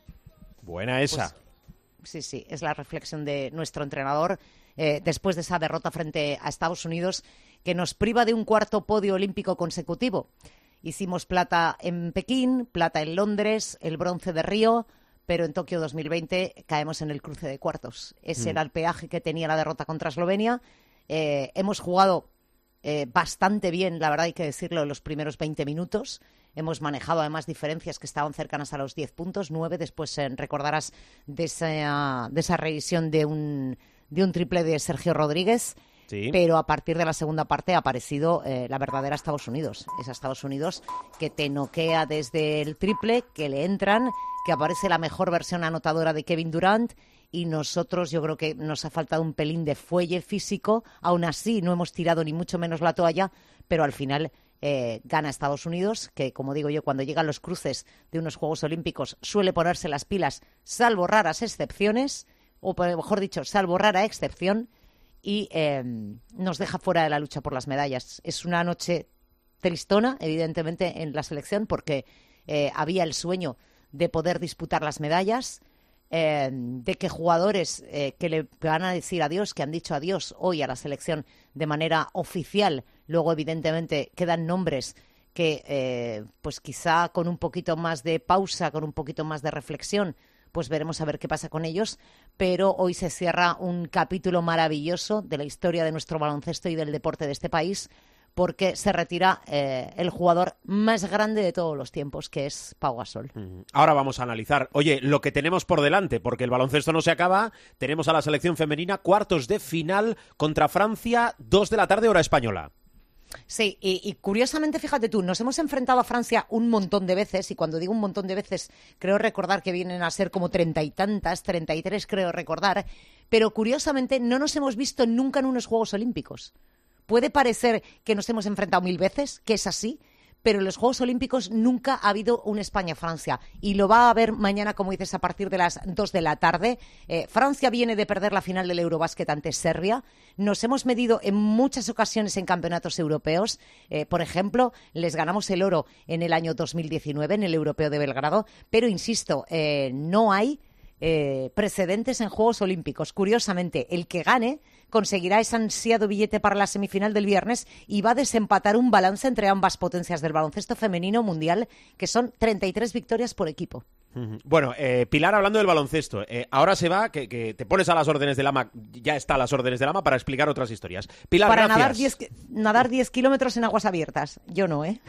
Buena esa. Pues, sí, sí, es la reflexión de nuestro entrenador eh, después de esa derrota frente a Estados Unidos, que nos priva de un cuarto podio olímpico consecutivo. Hicimos plata en Pekín, plata en Londres, el bronce de Río, pero en Tokio dos mil veinte caemos en el cruce de cuartos. Ese mm. era el peaje que tenía la derrota contra Eslovenia. Eh, hemos jugado eh, bastante bien, la verdad hay que decirlo, en los primeros veinte minutos. Hemos manejado además diferencias que estaban cercanas a los diez puntos, nueve. Después eh, recordarás de esa, de esa revisión de un, de un triple de Sergio Rodríguez. Sí. Pero a partir de la segunda parte ha aparecido eh, la verdadera Estados Unidos. Es a Estados Unidos que te noquea desde el triple, que le entran, que aparece la mejor versión anotadora de Kevin Durant, y nosotros yo creo que nos ha faltado un pelín de fuelle físico. Aún así no hemos tirado ni mucho menos la toalla, pero al final eh, gana Estados Unidos, que como digo yo, cuando llegan los cruces de unos Juegos Olímpicos suele ponerse las pilas, salvo raras excepciones, o mejor dicho, salvo rara excepción, y eh, nos deja fuera de la lucha por las medallas. Es una noche tristona, evidentemente, en la selección, porque eh, había el sueño de poder disputar las medallas, eh, de que jugadores eh, que le van a decir adiós, que han dicho adiós hoy a la selección de manera oficial, luego evidentemente quedan nombres que eh, pues quizá con un poquito más de pausa, con un poquito más de reflexión, pues veremos a ver qué pasa con ellos, pero hoy se cierra un capítulo maravilloso de la historia de nuestro baloncesto y del deporte de este país, porque se retira eh, el jugador más grande de todos los tiempos, que es Pau Gasol. Ahora vamos a analizar, oye, lo que tenemos por delante, porque el baloncesto no se acaba. Tenemos a la selección femenina, cuartos de final contra Francia, dos de la tarde, hora española. Sí, y, y curiosamente, fíjate tú, nos hemos enfrentado a Francia un montón de veces, y cuando digo un montón de veces, creo recordar que vienen a ser como treinta y tantas, treinta y tres creo recordar, pero curiosamente no nos hemos visto nunca en unos Juegos Olímpicos. Puede parecer que nos hemos enfrentado mil veces, que es así, pero en los Juegos Olímpicos nunca ha habido un España-Francia, y lo va a haber mañana, como dices, a partir de las dos de la tarde. Eh, Francia viene de perder la final del Eurobásquet ante Serbia. Nos hemos medido en muchas ocasiones en campeonatos europeos. Eh, por ejemplo, les ganamos el oro en el año dos mil diecinueve en el Europeo de Belgrado, pero insisto, eh, no hay eh, precedentes en Juegos Olímpicos. Curiosamente, el que gane conseguirá ese ansiado billete para la semifinal del viernes y va a desempatar un balance entre ambas potencias del baloncesto femenino mundial, que son treinta y tres victorias por equipo. Bueno, eh, Pilar, hablando del baloncesto, eh, ahora se va, que, que te pones a las órdenes del A M A, ya está a las órdenes del A M A para explicar otras historias. Pilar, para gracias. nadar diez, nadar diez kilómetros en aguas abiertas. Yo no, ¿eh?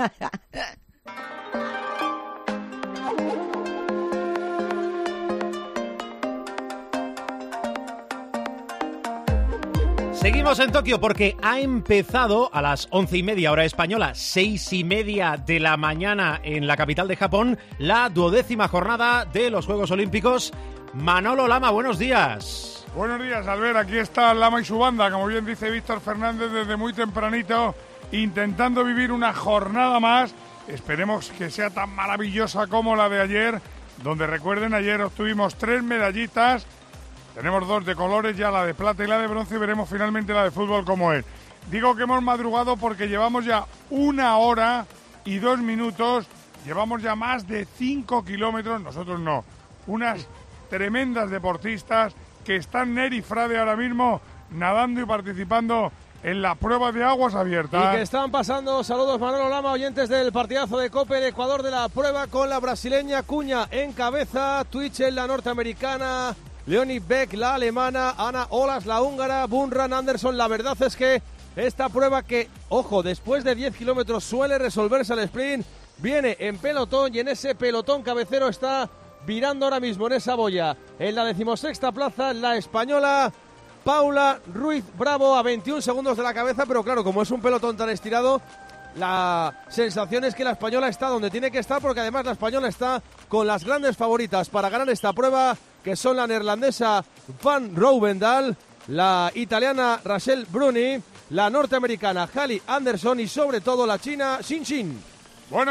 Seguimos en Tokio porque ha empezado a las once y media hora española, seis y media de la mañana en la capital de Japón, la duodécima jornada de los Juegos Olímpicos. Manolo Lama, buenos días. Buenos días, Albert. Aquí está Lama y su banda, como bien dice Víctor Fernández, desde muy tempranito, intentando vivir una jornada más. Esperemos que sea tan maravillosa como la de ayer, donde recuerden, ayer obtuvimos tres medallitas. Tenemos dos de colores, ya la de plata y la de bronce, y veremos finalmente la de fútbol como es. Digo que hemos madrugado porque llevamos ya una hora y dos minutos, llevamos ya más de cinco kilómetros, nosotros no, unas tremendas deportistas que están Neri Frade ahora mismo nadando y participando en la prueba de aguas abiertas. Y que están pasando, saludos Manolo Lama, oyentes del partidazo de COPE, el Ecuador de la prueba con la brasileña Cuña en cabeza, Twitchell la norteamericana, Leonie Beck, la alemana, Ana Olas, la húngara, Bunran Anderson. La verdad es que esta prueba que, ojo, después de diez kilómetros suele resolverse al sprint, viene en pelotón y en ese pelotón cabecero está virando ahora mismo en esa boya. En la decimosexta plaza, la española Paula Ruiz Bravo a veintiún segundos de la cabeza, pero claro, como es un pelotón tan estirado, la sensación es que la española está donde tiene que estar, porque además la española está con las grandes favoritas para ganar esta prueba, que son la neerlandesa Van Rouwendaal, la italiana Rachel Bruni, la norteamericana Hallie Anderson y sobre todo la china Xin Xin. Bueno,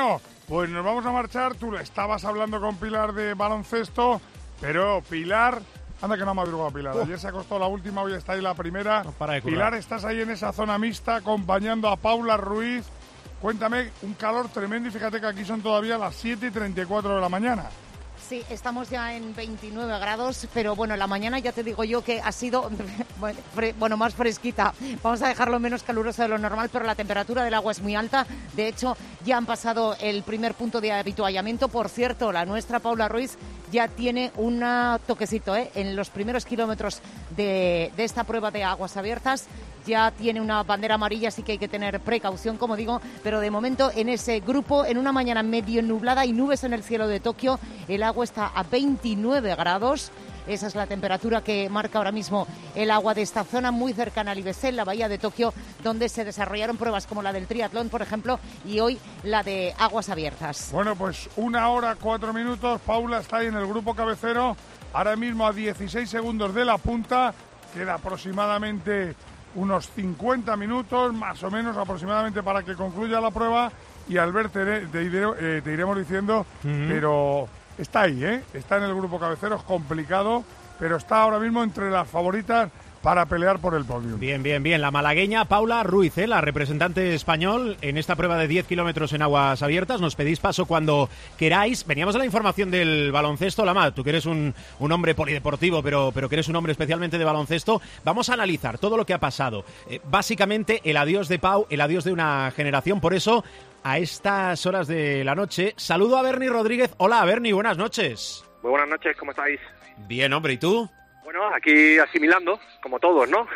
Pues nos vamos a marchar. Tú estabas hablando con Pilar de baloncesto, pero Pilar, anda que no ha madrugado Pilar. Ayer se acostó la última, hoy está ahí la primera. No para de currar. Pilar, estás ahí en esa zona mixta acompañando a Paula Ruiz. Cuéntame, un calor tremendo y fíjate que aquí son todavía las siete y treinta y cuatro de la mañana. Sí, estamos ya en veintinueve grados, pero bueno, la mañana ya te digo yo que ha sido, bueno, más fresquita. Vamos a dejarlo menos caluroso de lo normal, pero la temperatura del agua es muy alta. De hecho, ya han pasado el primer punto de habituallamiento. Por cierto, la nuestra, Paula Ruiz, ya tiene un toquecito, ¿eh? En los primeros kilómetros de, de esta prueba de aguas abiertas. Ya tiene una bandera amarilla, así que hay que tener precaución, como digo, pero de momento en ese grupo, en una mañana medio nublada y nubes en el cielo de Tokio, el agua está a veintinueve grados. Esa es la temperatura que marca ahora mismo el agua de esta zona muy cercana al I B C, en la bahía de Tokio, donde se desarrollaron pruebas como la del triatlón, por ejemplo, y hoy la de aguas abiertas. Bueno, pues una hora, cuatro minutos. Paula está ahí en el grupo cabecero, ahora mismo a dieciséis segundos de la punta. Queda aproximadamente unos cincuenta minutos, más o menos aproximadamente, para que concluya la prueba. Y al ver te, te, eh, te iremos diciendo, uh-huh. pero está ahí, ¿eh? Está en el grupo cabecero, es complicado, pero está ahora mismo entre las favoritas para pelear por el podio. Bien, bien, bien. La malagueña Paula Ruiz, ¿eh? La representante español en esta prueba de diez kilómetros en aguas abiertas. Nos pedís paso cuando queráis. Veníamos a la información del baloncesto. Lama, tú que eres un, un hombre polideportivo, pero, pero que eres un hombre especialmente de baloncesto. Vamos a analizar todo lo que ha pasado. Eh, básicamente, el adiós de Pau, el adiós de una generación. Por eso, a estas horas de la noche, saludo a Bernie Rodríguez. Hola, Bernie, buenas noches. Muy buenas noches, ¿cómo estáis? Bien, hombre, ¿y tú? Bueno, aquí asimilando, como todos, ¿no?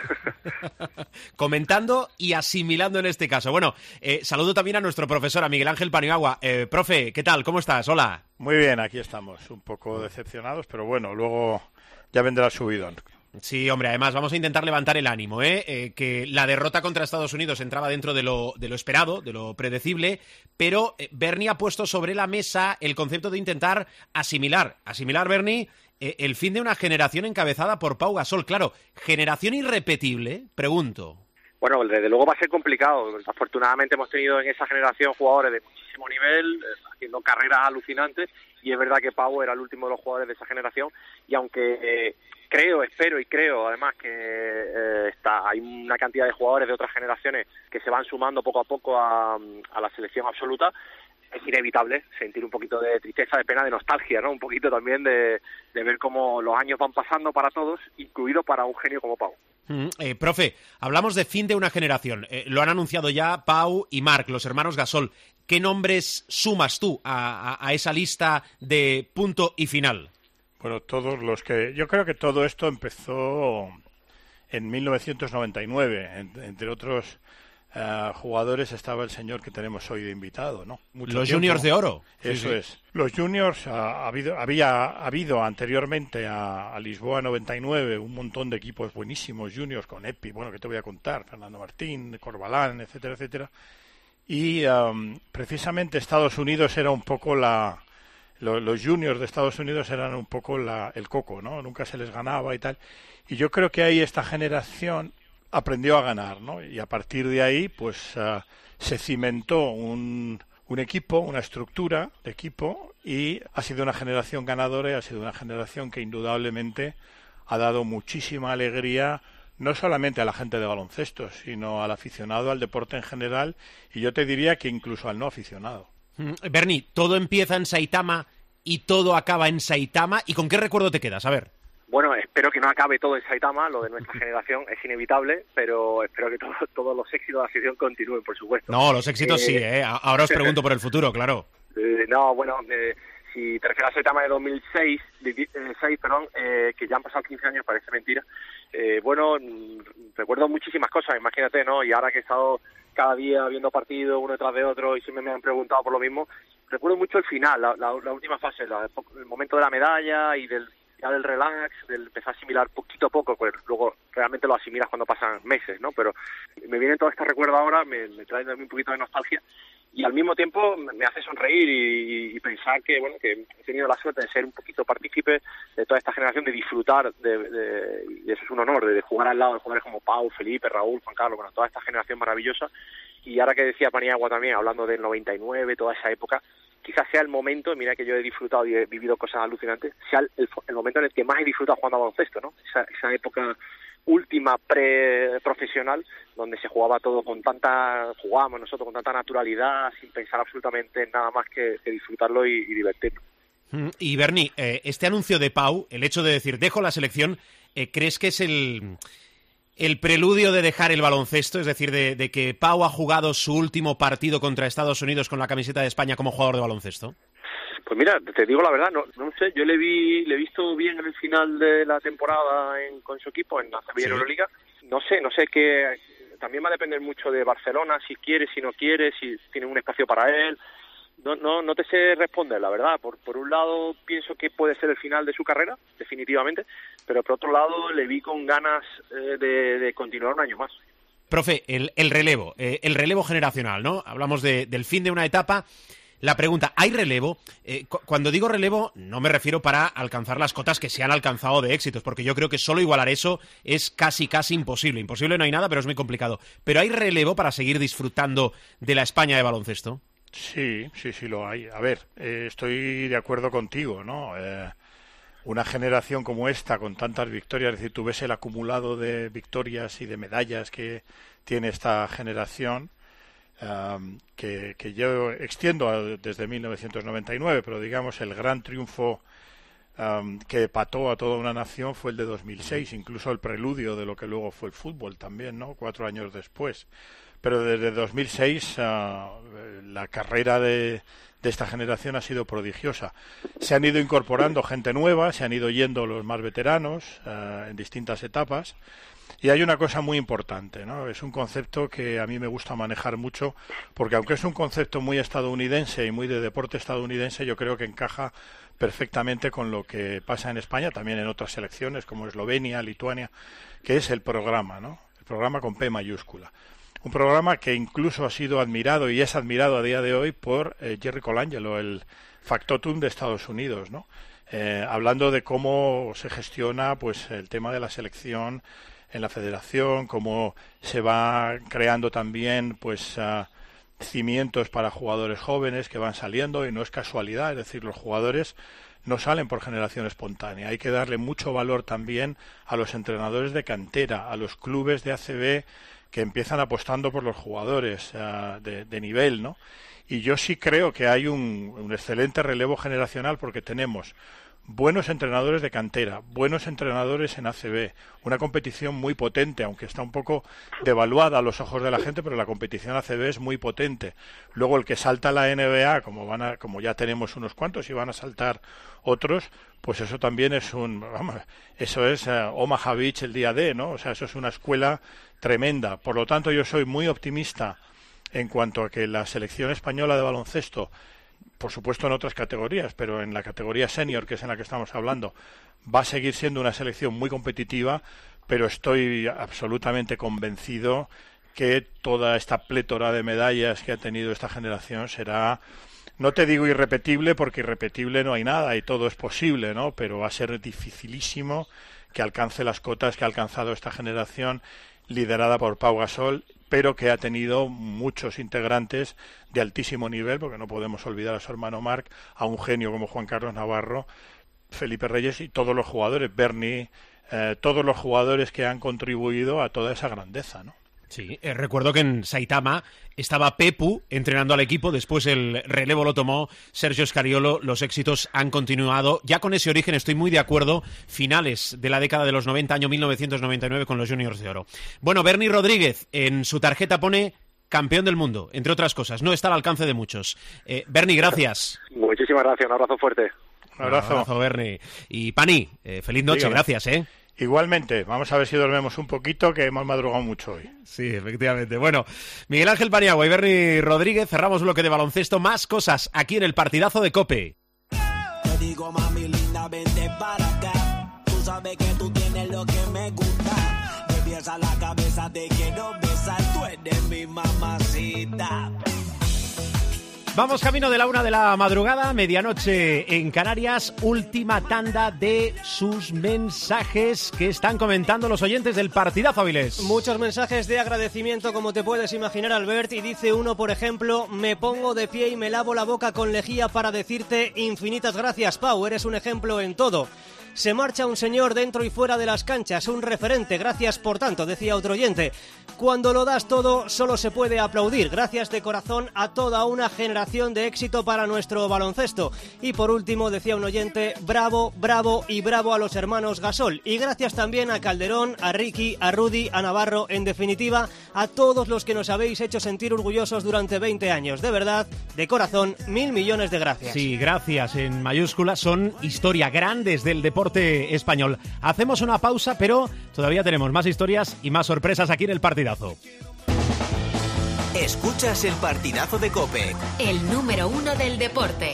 Comentando y asimilando en este caso. Bueno, eh, saludo también a nuestro profesor, a Miguel Ángel Paniagua. Eh, profe, ¿qué tal? ¿Cómo estás? Hola. Muy bien, aquí estamos, un poco decepcionados, pero bueno, luego ya vendrá el subidón. Sí, hombre, además vamos a intentar levantar el ánimo, ¿eh? Eh, que la derrota contra Estados Unidos entraba dentro de lo, de lo esperado, de lo predecible, pero eh, Bernie ha puesto sobre la mesa el concepto de intentar asimilar, asimilar, Bernie, eh, el fin de una generación encabezada por Pau Gasol. Claro, generación irrepetible, pregunto. Bueno, desde luego va a ser complicado. Afortunadamente hemos tenido en esa generación jugadores de muchísimo nivel, eh, haciendo carreras alucinantes, y es verdad que Pau era el último de los jugadores de esa generación, y aunque eh, creo, espero y creo además que eh, está, hay una cantidad de jugadores de otras generaciones que se van sumando poco a poco a, a la selección absoluta, es inevitable sentir un poquito de tristeza, de pena, de nostalgia, ¿no? Un poquito también de, de ver cómo los años van pasando para todos, incluido para un genio como Pau. Mm, eh, profe, hablamos de fin de una generación. Eh, lo han anunciado ya Pau y Marc, los hermanos Gasol. ¿Qué nombres sumas tú a, a, a esa lista de punto y final? Bueno, todos los que... Yo creo que todo esto empezó en mil novecientos noventa y nueve, en, entre otros... Uh, jugadores estaba el señor que tenemos hoy de invitado, ¿no? Mucho los tiempo. Juniors de oro. Eso sí, sí. es. Los Juniors, uh, ha habido, había habido anteriormente a, a Lisboa noventa y nueve un montón de equipos buenísimos, Juniors con Epi, bueno, que te voy a contar, Fernando Martín, Corbalán, etcétera, etcétera. Y um, precisamente Estados Unidos era un poco la... Lo, los Juniors de Estados Unidos eran un poco la, el coco, ¿no? Nunca se les ganaba y tal. Y yo creo que ahí esta generación aprendió a ganar, ¿no? Y a partir de ahí, pues, uh, se cimentó un, un equipo, una estructura de equipo, y ha sido una generación ganadora y ha sido una generación que indudablemente ha dado muchísima alegría, no solamente a la gente de baloncesto, sino al aficionado, al deporte en general, y yo te diría que incluso al no aficionado. Mm, Bernie, todo empieza en Saitama y todo acaba en Saitama, ¿y con qué recuerdo te quedas? A ver. Bueno, espero que no acabe todo en Saitama, lo de nuestra generación es inevitable, pero espero que todo, todos los éxitos de la selección continúen, por supuesto. No, los éxitos eh... sí, ¿eh? Ahora os pregunto por el futuro, claro. Eh, no, bueno, eh, si te refieres a Saitama de dos mil seis, de, eh, seis, perdón, eh, que ya han pasado quince años, parece mentira. Eh, bueno, recuerdo muchísimas cosas, imagínate, ¿no? Y ahora que he estado cada día viendo partidos uno detrás de otro y siempre me han preguntado por lo mismo, recuerdo mucho el final, la, la, la última fase, la, el momento de la medalla y del... ya del relax, del empezar a asimilar poquito a poco, pues luego realmente lo asimilas cuando pasan meses, ¿no? Pero me viene todo este recuerdo ahora, me, me trae un poquito de nostalgia y al mismo tiempo me hace sonreír y, y pensar que, bueno, que he tenido la suerte de ser un poquito partícipe de toda esta generación, de disfrutar, de, de, y eso es un honor, de, de jugar al lado de jugadores como Pau, Felipe, Raúl, Juan Carlos, bueno, toda esta generación maravillosa. Y ahora que decía Paniagua también, hablando del noventa y nueve, toda esa época, quizás sea el momento, mira que yo he disfrutado y he vivido cosas alucinantes, sea el, el, el momento en el que más he disfrutado jugando a baloncesto, ¿no? Esa, esa época última pre-profesional, donde se jugaba todo con tanta, jugábamos nosotros con tanta naturalidad, sin pensar absolutamente en nada más que, que disfrutarlo y, y divertirnos. Y Berni, eh, este anuncio de Pau, el hecho de decir, dejo la selección, eh, ¿crees que es el... el preludio de dejar el baloncesto, es decir, de, de que Pau ha jugado su último partido contra Estados Unidos con la camiseta de España como jugador de baloncesto? Pues mira, te digo la verdad, no, no sé, yo le vi, le he visto bien en el final de la temporada en, con su equipo en la C B I Euroliga. No sé, no sé qué, también va a depender mucho de Barcelona, si quiere, si no quiere, si tiene un espacio para él. No, no, no te sé responder, la verdad. Por, por un lado pienso que puede ser el final de su carrera, definitivamente, pero por otro lado le vi con ganas eh, de, de continuar un año más. Profe, el, el relevo, eh, el relevo generacional, ¿no? Hablamos de, del fin de una etapa. La pregunta, ¿hay relevo? Eh, cu- cuando digo relevo, no me refiero para alcanzar las cotas que se han alcanzado de éxitos, porque yo creo que solo igualar eso es casi, casi imposible. Imposible no hay nada, pero es muy complicado. ¿Pero hay relevo para seguir disfrutando de la España de baloncesto? Sí, sí, sí lo hay. A ver, eh, estoy de acuerdo contigo, ¿no? Eh, una generación como esta, con tantas victorias, es decir, tú ves el acumulado de victorias y de medallas que tiene esta generación, um, que, que yo extiendo a, desde mil novecientos noventa y nueve, pero digamos el gran triunfo um, que pató a toda una nación fue el de dos mil seis, incluso el preludio de lo que luego fue el fútbol también, ¿no? Cuatro años después. Pero desde dos mil seis uh, la carrera de, de esta generación ha sido prodigiosa. Se han ido incorporando gente nueva, se han ido yendo los más veteranos uh, en distintas etapas. Y hay una cosa muy importante, ¿no? Es un concepto que a mí me gusta manejar mucho, porque aunque es un concepto muy estadounidense y muy de deporte estadounidense, yo creo que encaja perfectamente con lo que pasa en España, también en otras selecciones como Eslovenia, Lituania, que es el programa, ¿no? El programa con P mayúscula. Un programa que incluso ha sido admirado y es admirado a día de hoy por eh, Jerry Colangelo, el factotum de Estados Unidos, ¿no? Eh, hablando de cómo se gestiona pues el tema de la selección en la federación, cómo se va creando también pues uh, cimientos para jugadores jóvenes que van saliendo, y no es casualidad, es decir, los jugadores no salen por generación espontánea. Hay que darle mucho valor también a los entrenadores de cantera, a los clubes de A C B que empiezan apostando por los jugadores uh, de, de nivel, ¿no? Y yo sí creo que hay un, un excelente relevo generacional, porque tenemos buenos entrenadores de cantera, buenos entrenadores en A C B, una competición muy potente, aunque está un poco devaluada a los ojos de la gente, pero la competición A C B es muy potente. Luego el que salta a la N B A, como van a, como ya tenemos unos cuantos y van a saltar otros, pues eso también es un, vamos, eso es uh, Omaha Beach el día D, ¿no? O sea, eso es una escuela tremenda. Por lo tanto, yo soy muy optimista en cuanto a que la selección española de baloncesto, por supuesto en otras categorías, pero en la categoría senior, que es en la que estamos hablando, va a seguir siendo una selección muy competitiva, pero estoy absolutamente convencido que toda esta plétora de medallas que ha tenido esta generación será, no te digo irrepetible, porque irrepetible no hay nada y todo es posible, ¿no? Pero va a ser dificilísimo que alcance las cotas que ha alcanzado esta generación liderada por Pau Gasol, pero que ha tenido muchos integrantes de altísimo nivel, porque no podemos olvidar a su hermano Marc, a un genio como Juan Carlos Navarro, Felipe Reyes y todos los jugadores, Berni, eh, todos los jugadores que han contribuido a toda esa grandeza, ¿no? Sí, eh, recuerdo que en Saitama estaba Pepu entrenando al equipo, después el relevo lo tomó Sergio Scariolo, los éxitos han continuado. Ya con ese origen estoy muy de acuerdo, finales de la década de los noventa, año mil novecientos noventa y nueve con los Juniors de Oro. Bueno, Berni Rodríguez en su tarjeta pone campeón del mundo, entre otras cosas, no está al alcance de muchos. Eh, Berni, gracias. Muchísimas gracias, un abrazo fuerte. Un abrazo. Un abrazo, Berni. Y Pani, eh, feliz noche, Dígame. Gracias, ¿eh? Igualmente, vamos a ver si dormimos un poquito, que hemos madrugado mucho hoy. Sí, efectivamente. Bueno, Miguel Ángel Paniagua y Berni Rodríguez, cerramos bloque de baloncesto. Más cosas aquí en el partidazo de COPE. Te digo, mami linda, vente para acá. Tú sabes que tú tienes lo que me gusta. De pies a la cabeza te quiero besar. Tú eres mi mamacita. Vamos camino de la una de la madrugada, medianoche en Canarias, última tanda de sus mensajes que están comentando los oyentes del partidazo, Avilés. Muchos mensajes de agradecimiento, como te puedes imaginar, Albert, y dice uno, por ejemplo: me pongo de pie y me lavo la boca con lejía para decirte infinitas gracias, Pau, eres un ejemplo en todo. Se marcha un señor dentro y fuera de las canchas, un referente, gracias por tanto, decía otro oyente. Cuando lo das todo, solo se puede aplaudir. Gracias de corazón a toda una generación de éxito para nuestro baloncesto. Y por último, decía un oyente, bravo, bravo y bravo a los hermanos Gasol. Y gracias también a Calderón, a Ricky, a Rudy, a Navarro, en definitiva, a todos los que nos habéis hecho sentir orgullosos durante veinte años. De verdad, de corazón, mil millones de gracias. Sí, gracias en mayúsculas, son historia grandes del deporte español. Hacemos una pausa, pero todavía tenemos más historias y más sorpresas aquí en el partidazo. Escuchas el partidazo de COPE, el número uno del deporte.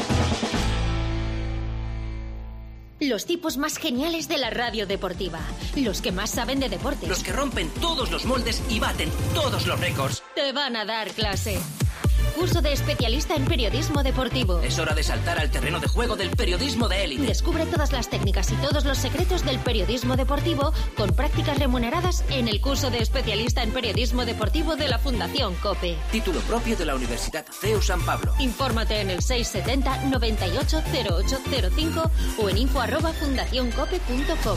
Los tipos más geniales de la radio deportiva. Los que más saben de deportes. Los que rompen todos los moldes y baten todos los récords. Te van a dar clase. Curso de especialista en periodismo deportivo. Es hora de saltar al terreno de juego del periodismo de élite. Descubre todas las técnicas y todos los secretos del periodismo deportivo con prácticas remuneradas en el curso de especialista en periodismo deportivo de la Fundación COPE. Título propio de la Universidad C E U San Pablo. Infórmate en el seiscientos setenta, noventa y ocho, cero ocho cero cinco o en info arroba fundacioncope punto com.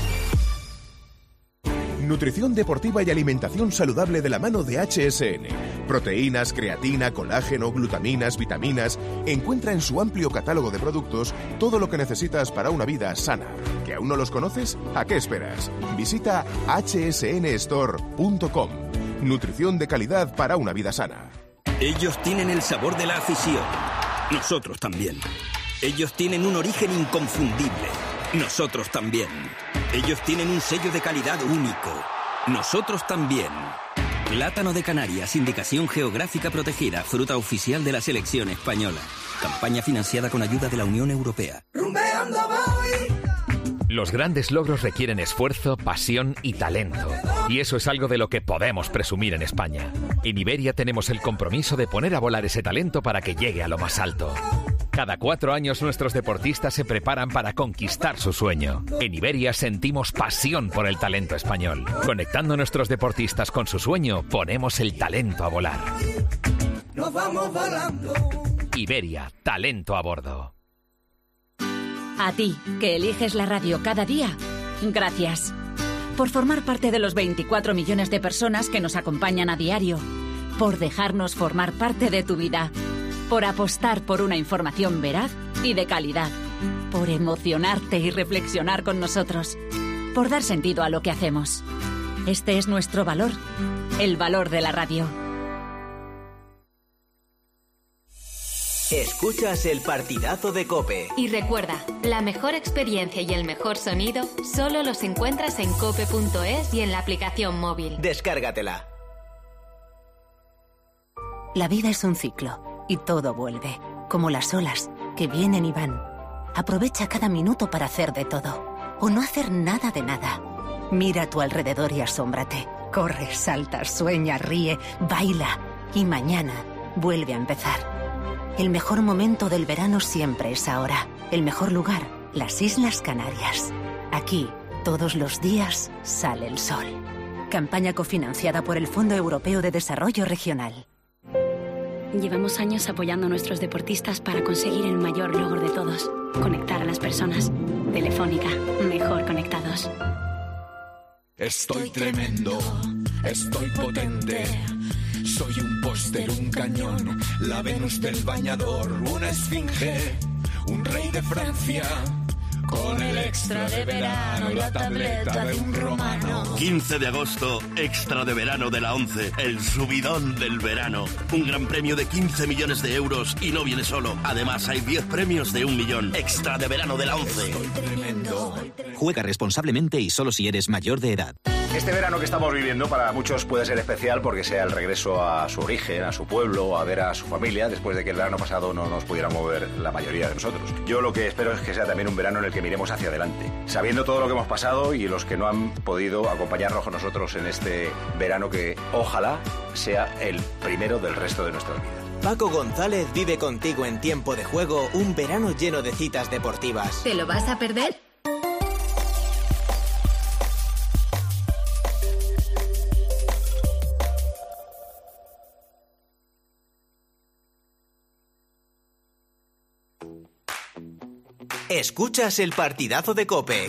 Nutrición deportiva y alimentación saludable de la mano de H S N. Proteínas, creatina, colágeno, glutaminas, vitaminas. Encuentra en su amplio catálogo de productos todo lo que necesitas para una vida sana. ¿Que aún no los conoces? ¿A qué esperas? Visita hache ese ene store punto com. Nutrición de calidad para una vida sana. Ellos tienen el sabor de la afición. Nosotros también. Ellos tienen un origen inconfundible. Nosotros también. Ellos tienen un sello de calidad único. Nosotros también. Plátano de Canarias, indicación geográfica protegida, fruta oficial de la selección española. Campaña financiada con ayuda de la Unión Europea. Los grandes logros requieren esfuerzo, pasión y talento. Y eso es algo de lo que podemos presumir en España. En Iberia tenemos el compromiso de poner a volar ese talento para que llegue a lo más alto. Cada cuatro años nuestros deportistas se preparan para conquistar su sueño. En Iberia sentimos pasión por el talento español. Conectando a nuestros deportistas con su sueño, ponemos el talento a volar. Nos vamos volando. Iberia, talento a bordo. A ti, que eliges la radio cada día, gracias. Por formar parte de los veinticuatro millones de personas que nos acompañan a diario. Por dejarnos formar parte de tu vida. Por apostar por una información veraz y de calidad. Por emocionarte y reflexionar con nosotros. Por dar sentido a lo que hacemos. Este es nuestro valor, el valor de la radio. Escuchas el partidazo de COPE. Y recuerda, la mejor experiencia y el mejor sonido solo los encuentras en cope punto es y en la aplicación móvil. Descárgatela. La vida es un ciclo. Y todo vuelve, como las olas, que vienen y van. Aprovecha cada minuto para hacer de todo, o no hacer nada de nada. Mira a tu alrededor y asómbrate. Corre, salta, sueña, ríe, baila. Y mañana vuelve a empezar. El mejor momento del verano siempre es ahora. El mejor lugar, las Islas Canarias. Aquí, todos los días, sale el sol. Campaña cofinanciada por el Fondo Europeo de Desarrollo Regional. Llevamos años apoyando a nuestros deportistas para conseguir el mayor logro de todos, conectar a las personas. Telefónica, mejor conectados. Estoy tremendo, estoy potente. Soy un póster, un cañón, la Venus del bañador, una esfinge, un rey de Francia. Con el extra de verano y la tableta de un romano. quince de agosto, extra de verano de la ONCE, el subidón del verano. Un gran premio de quince millones de euros y no viene solo. Además hay diez premios de un millón. Extra de verano de la ONCE. Juega responsablemente y solo si eres mayor de edad. Este verano que estamos viviendo para muchos puede ser especial porque sea el regreso a su origen, a su pueblo, a ver a su familia, después de que el verano pasado no nos pudiera mover la mayoría de nosotros. Yo lo que espero es que sea también un verano en el que miremos hacia adelante, sabiendo todo lo que hemos pasado y los que no han podido acompañarnos con nosotros en este verano que ojalá sea el primero del resto de nuestras vidas. Paco González vive contigo en Tiempo de Juego un verano lleno de citas deportivas. ¿Te lo vas a perder? Escuchas el partidazo de COPE.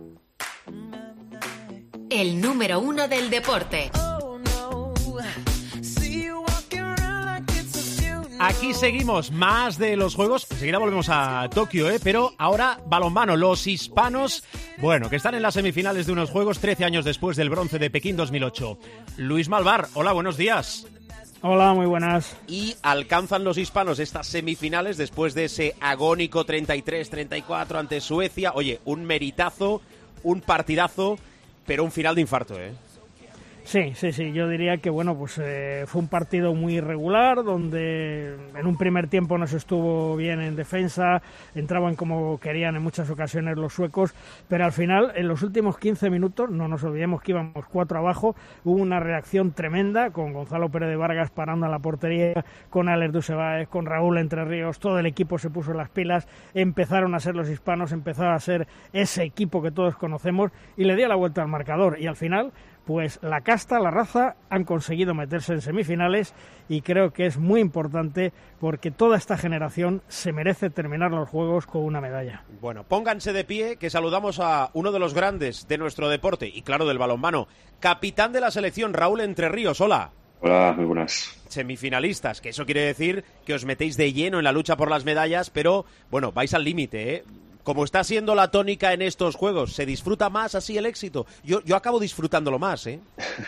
El número uno del deporte. Aquí seguimos, más de los juegos. Enseguida volvemos a Tokio, ¿eh? Pero ahora balonmano. Los hispanos, bueno, que están en las semifinales de unos juegos trece años después del bronce de Pekín dos mil ocho. Luis Malvar, hola, buenos días. Hola, muy buenas. Y alcanzan los hispanos estas semifinales después de ese agónico treinta y tres treinta y cuatro ante Suecia. Oye, un meritazo, un partidazo, pero un final de infarto, ¿eh? Sí, sí, sí, yo diría que bueno, pues eh, fue un partido muy irregular, donde en un primer tiempo no se estuvo bien en defensa, entraban como querían en muchas ocasiones los suecos, pero al final, en los últimos quince minutos, no nos olvidemos que íbamos cuatro abajo, hubo una reacción tremenda, con Gonzalo Pérez de Vargas parando a la portería, con Alex Dusebaez, con Raúl Entre Ríos, todo el equipo se puso las pilas, empezaron a ser los hispanos, empezaron a ser ese equipo que todos conocemos, y le dio la vuelta al marcador, y al final, pues la casta, la raza, han conseguido meterse en semifinales y creo que es muy importante porque toda esta generación se merece terminar los Juegos con una medalla. Bueno, pónganse de pie que saludamos a uno de los grandes de nuestro deporte y claro del balonmano, capitán de la selección Raúl Entre Ríos, hola. Hola, muy buenas. Semifinalistas, que eso quiere decir que os metéis de lleno en la lucha por las medallas, pero bueno, vais al límite, ¿eh? Como está siendo la tónica en estos juegos, ¿se disfruta más así el éxito? Yo, yo acabo disfrutándolo más, ¿eh?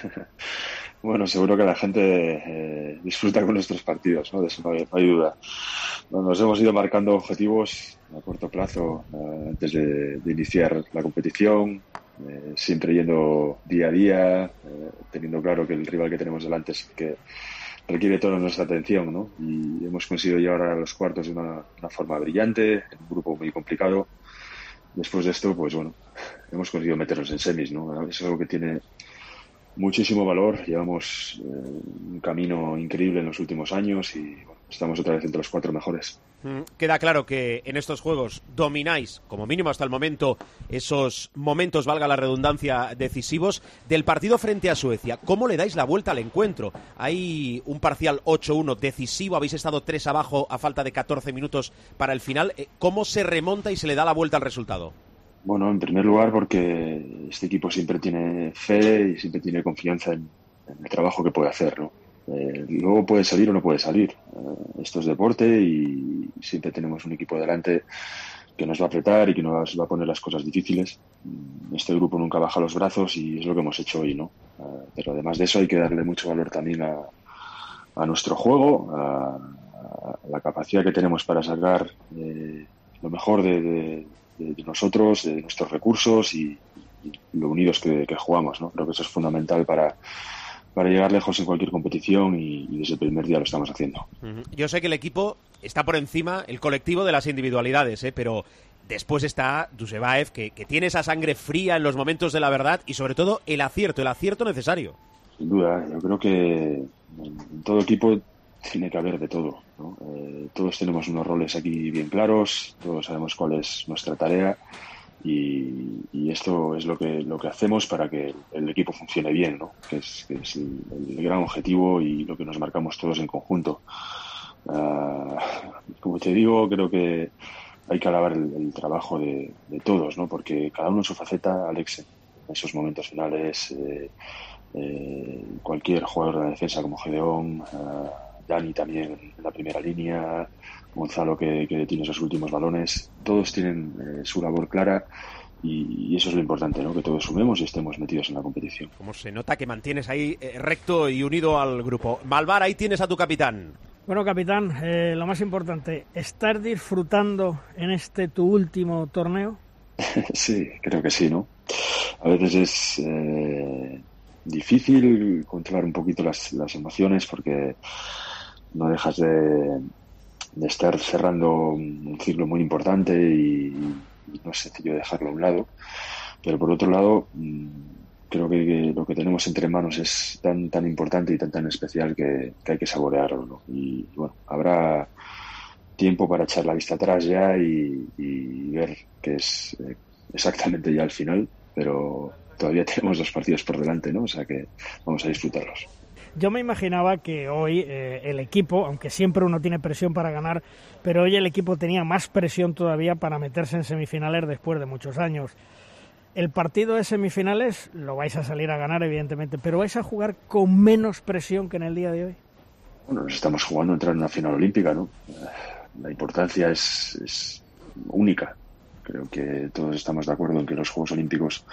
Bueno, seguro que la gente eh, disfruta con nuestros partidos, ¿no? De eso no hay, no hay duda. Bueno, nos hemos ido marcando objetivos a corto plazo eh, antes de, de iniciar la competición, eh, siempre yendo día a día, eh, teniendo claro que el rival que tenemos delante es que requiere toda nuestra atención, ¿no? Y hemos conseguido llegar a los cuartos de una, una forma brillante, en un grupo muy complicado. Después de esto, pues bueno, hemos conseguido meternos en semis, ¿no? Es algo que tiene muchísimo valor. Llevamos eh, un camino increíble en los últimos años y bueno, estamos otra vez entre los cuatro mejores. Queda claro que en estos juegos domináis, como mínimo hasta el momento, esos momentos, valga la redundancia, decisivos del partido frente a Suecia. ¿Cómo le dais la vuelta al encuentro? Hay un parcial ocho uno decisivo, habéis estado tres abajo a falta de catorce minutos para el final. ¿Cómo se remonta y se le da la vuelta al resultado? Bueno, en primer lugar porque este equipo siempre tiene fe y siempre tiene confianza en, en el trabajo que puede hacer, ¿no? Eh, luego puede salir o no puede salir. Eh, esto es deporte y siempre tenemos un equipo delante que nos va a apretar y que nos va a poner las cosas difíciles. Este grupo nunca baja los brazos y es lo que hemos hecho hoy, ¿no? Eh, pero además de eso hay que darle mucho valor también a, a nuestro juego, a, a la capacidad que tenemos para sacar eh, lo mejor de, de, de nosotros, de nuestros recursos y, y lo unidos que, que jugamos, ¿no? Creo que eso es fundamental para para llegar lejos en cualquier competición y, y desde el primer día lo estamos haciendo. Yo sé que el equipo está por encima, el colectivo de las individualidades, ¿eh? Pero después está Dusebaev, que, que tiene esa sangre fría en los momentos de la verdad y sobre todo el acierto, el acierto necesario. Sin duda, yo creo que en todo equipo tiene que haber de todo, ¿no? Eh, todos tenemos unos roles aquí bien claros, todos sabemos cuál es nuestra tarea. Y, y esto es lo que lo que hacemos para que el equipo funcione bien, ¿no? Que es, que es el, el gran objetivo y lo que nos marcamos todos en conjunto. Uh, como te digo, creo que hay que alabar el, el trabajo de, de todos, ¿no? Porque cada uno en su faceta, Alex, en esos momentos finales, eh, eh, cualquier jugador de la defensa como Gedeón, uh, Dani también en la primera línea, Gonzalo que, que tiene esos últimos balones, todos tienen eh, su labor clara y, y eso es lo importante, ¿no? Que todos sumemos y estemos metidos en la competición. Como se nota que mantienes ahí eh, recto y unido al grupo. Malvar, ahí tienes a tu capitán. Bueno, capitán, eh, lo más importante, ¿estás disfrutando en este tu último torneo? Sí, creo que sí, ¿no? A veces es eh, difícil controlar un poquito las, las emociones porque no dejas de, de estar cerrando un ciclo muy importante y, y no es sencillo dejarlo a un lado. Pero por otro lado, creo que, que lo que tenemos entre manos es tan tan importante y tan tan especial que, que hay que saborearlo, ¿no? Y bueno, habrá tiempo para echar la vista atrás ya y, y ver que es eh, exactamente ya el final, pero todavía tenemos dos partidos por delante, ¿no? O sea que vamos a disfrutarlos. Yo me imaginaba que hoy eh, el equipo, aunque siempre uno tiene presión para ganar, pero hoy el equipo tenía más presión todavía para meterse en semifinales después de muchos años. El partido de semifinales lo vais a salir a ganar, evidentemente, pero vais a jugar con menos presión que en el día de hoy. Bueno, nos estamos jugando a entrar en una final olímpica, ¿no? La importancia es, es única. Creo que todos estamos de acuerdo en que los Juegos Olímpicos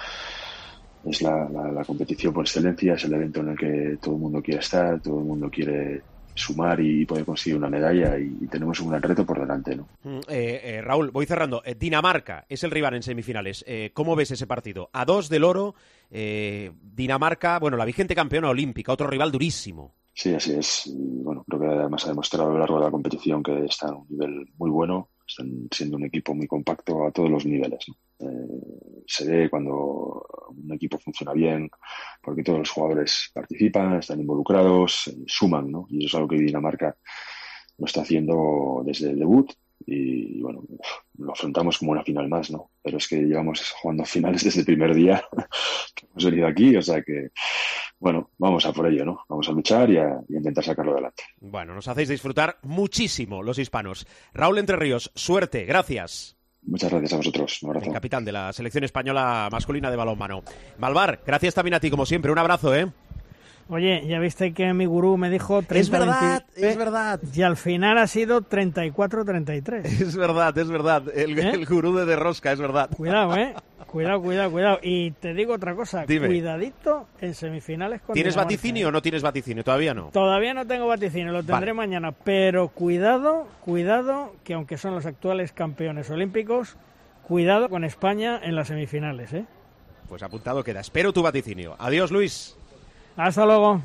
es la, la, la competición por excelencia, es el evento en el que todo el mundo quiere estar, todo el mundo quiere sumar y poder conseguir una medalla, y, y tenemos un gran reto por delante, ¿no? Eh, eh, Raúl, voy cerrando. Eh, Dinamarca es el rival en semifinales. Eh, ¿Cómo ves ese partido? A dos del oro, eh, Dinamarca, bueno, la vigente campeona olímpica, otro rival durísimo. Sí, así es. Y, bueno, creo que además ha demostrado a lo largo de la competición que está a un nivel muy bueno. Están siendo un equipo muy compacto a todos los niveles, ¿no? Eh, se ve cuando un equipo funciona bien, porque todos los jugadores participan, están involucrados, eh, suman, ¿no? Y eso es algo que Dinamarca lo está haciendo desde el debut. Y bueno, lo afrontamos como una final más, ¿no? Pero es que llevamos jugando finales desde el primer día que hemos venido aquí, o sea que, bueno, vamos a por ello, ¿no? Vamos a luchar y a, y a intentar sacarlo adelante. Bueno, nos hacéis disfrutar muchísimo los hispanos. Raúl Entre Ríos, suerte, gracias. Muchas gracias a vosotros, un abrazo. El capitán de la selección española masculina de balonmano. Malvar, gracias también a ti, como siempre, un abrazo, ¿eh? Oye, ya viste que mi gurú me dijo treinta, es verdad, veinte, es verdad. Y al final ha sido treinta y cuatro treinta y tres. Es verdad, es verdad. El, ¿Eh? el gurú de De Rosca, es verdad. Cuidado, ¿eh? Cuidado, cuidado, cuidado. Y te digo otra cosa. Dime. Cuidadito en semifinales con ¿Tienes Dinamarca, vaticinio ¿eh? o no tienes vaticinio? Todavía no. Todavía no tengo vaticinio, lo tendré vale. mañana. Pero cuidado, cuidado, que aunque son los actuales campeones olímpicos, cuidado con España en las semifinales, ¿eh? Pues apuntado queda. Espero tu vaticinio. Adiós, Luis. Hasta luego.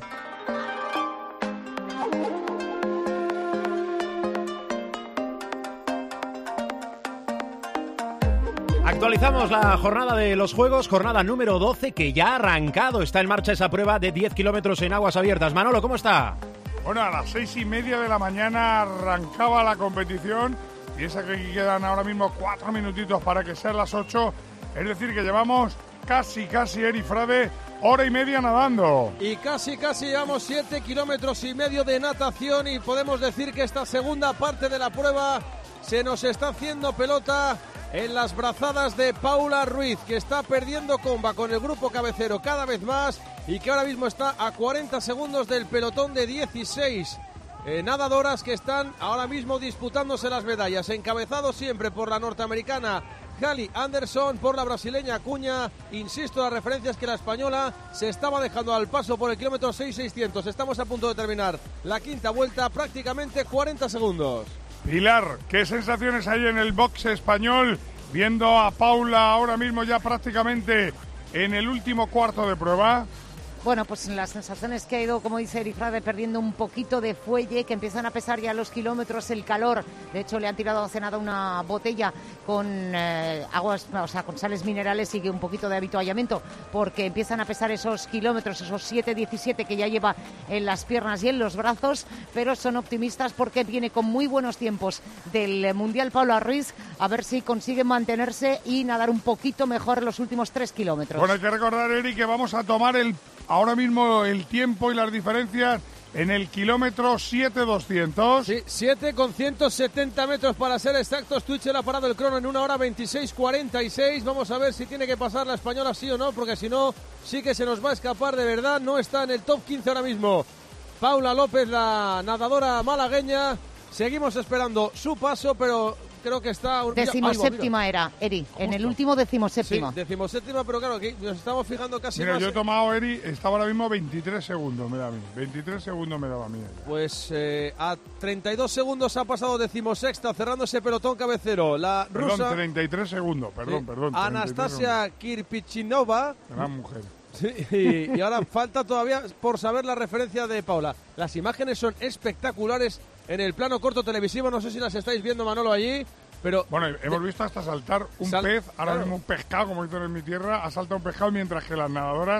Actualizamos la jornada de los Juegos, jornada número doce, que ya ha arrancado. Está en marcha esa prueba de diez kilómetros en aguas abiertas. Manolo, ¿cómo está? Bueno, a las seis y media de la mañana arrancaba la competición. Piensa que quedan ahora mismo cuatro minutitos para que sean las ocho. Es decir, que llevamos casi, casi, Eri Frade, hora y media nadando. Y casi, casi llevamos siete kilómetros y medio de natación, y podemos decir que esta segunda parte de la prueba se nos está haciendo pelota en las brazadas de Paula Ruiz, que está perdiendo comba con el grupo cabecero cada vez más y que ahora mismo está a cuarenta segundos del pelotón de dieciséis eh, nadadoras que están ahora mismo disputándose las medallas, encabezado siempre por la norteamericana Hallie Anderson, por la brasileña Acuña. Insisto, la referencia es que la española se estaba dejando al paso por el kilómetro seis mil seiscientos. Estamos a punto de terminar la quinta vuelta, prácticamente cuarenta segundos. Pilar, ¿qué sensaciones hay en el box español viendo a Paula ahora mismo ya prácticamente en el último cuarto de prueba? Bueno, pues las sensaciones que ha ido, como dice Eri Frade, perdiendo un poquito de fuelle, que empiezan a pesar ya los kilómetros, el calor. De hecho, le han tirado hace nada una botella con eh, aguas, o sea, con sales minerales y un poquito de habituallamiento, porque empiezan a pesar esos kilómetros, esos siete diecisiete que ya lleva en las piernas y en los brazos, pero son optimistas porque viene con muy buenos tiempos del Mundial Paula Ruiz, a ver si consigue mantenerse y nadar un poquito mejor en los últimos tres kilómetros. Bueno, hay que recordar, Eri, que vamos a tomar el ahora mismo el tiempo y las diferencias en el kilómetro siete doscientos. Sí, siete con ciento setenta metros para ser exactos. Twitcher ha parado el crono en una hora veintiséis cuarenta y seis. Vamos a ver si tiene que pasar la española sí o no, porque si no, sí que se nos va a escapar de verdad. No está en el top quince ahora mismo Paula López, la nadadora malagueña. Seguimos esperando su paso, pero creo que está... Decimoséptima era, Eri, Justo. En el último decimoséptima. Sí, decimoséptima, pero claro, aquí nos estamos fijando casi Mira, más. yo he tomado, Eri, estaba ahora mismo veintitrés segundos, me da a mí. veintitrés segundos me daba a mí. Pues eh, a treinta y dos segundos ha pasado decimosexta, cerrando ese pelotón cabecero. La perdón, rusa... treinta y tres segundos, perdón, sí. perdón. Anastasia Kirpichinova. Gran mujer. Sí, y, y ahora falta todavía por saber la referencia de Paula. Las imágenes son espectaculares en el plano corto televisivo, no sé si las estáis viendo, Manolo, allí, pero... Bueno, hemos visto hasta saltar un Sal... pez, ahora claro. mismo un pescado, como dicen en mi tierra, ha saltado un pescado, mientras que las nadadoras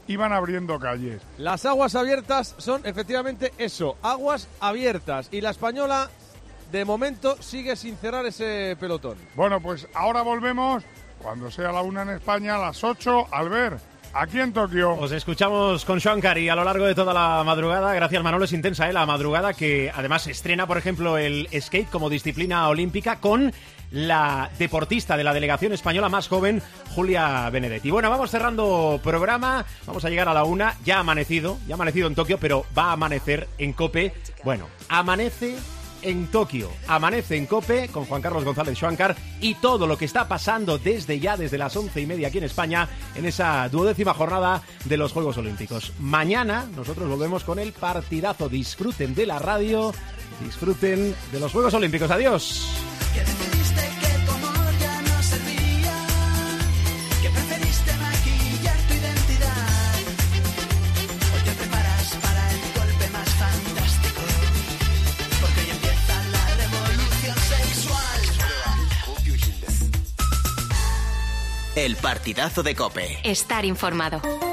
iban abriendo calles. Las aguas abiertas son efectivamente eso, aguas abiertas. Y la española, de momento, sigue sin cerrar ese pelotón. Bueno, pues ahora volvemos cuando sea la una en España, a las ocho, al ver aquí en Tokio. Os escuchamos con Shankar y a lo largo de toda la madrugada. Gracias, Manolo, es intensa, ¿eh? La madrugada que además estrena, por ejemplo, el skate como disciplina olímpica con la deportista de la delegación española más joven, Julia Benedetti. Bueno, vamos cerrando programa, vamos a llegar a la una, ya ha amanecido, ya ha amanecido en Tokio, pero va a amanecer en COPE. Bueno, amanece en Tokio, amanece en COPE con Juan Carlos González Shankar y todo lo que está pasando desde ya, desde las once y media aquí en España, en esa duodécima jornada de los Juegos Olímpicos. Mañana nosotros volvemos con el partidazo. Disfruten de la radio, disfruten de los Juegos Olímpicos. Adiós. Que decidiste que tu amor ya no servía, que preferiste maquillar tu identidad. Hoy te preparas para el golpe más fantástico, porque hoy empieza la revolución sexual. El partidazo de COPE. Estar informado.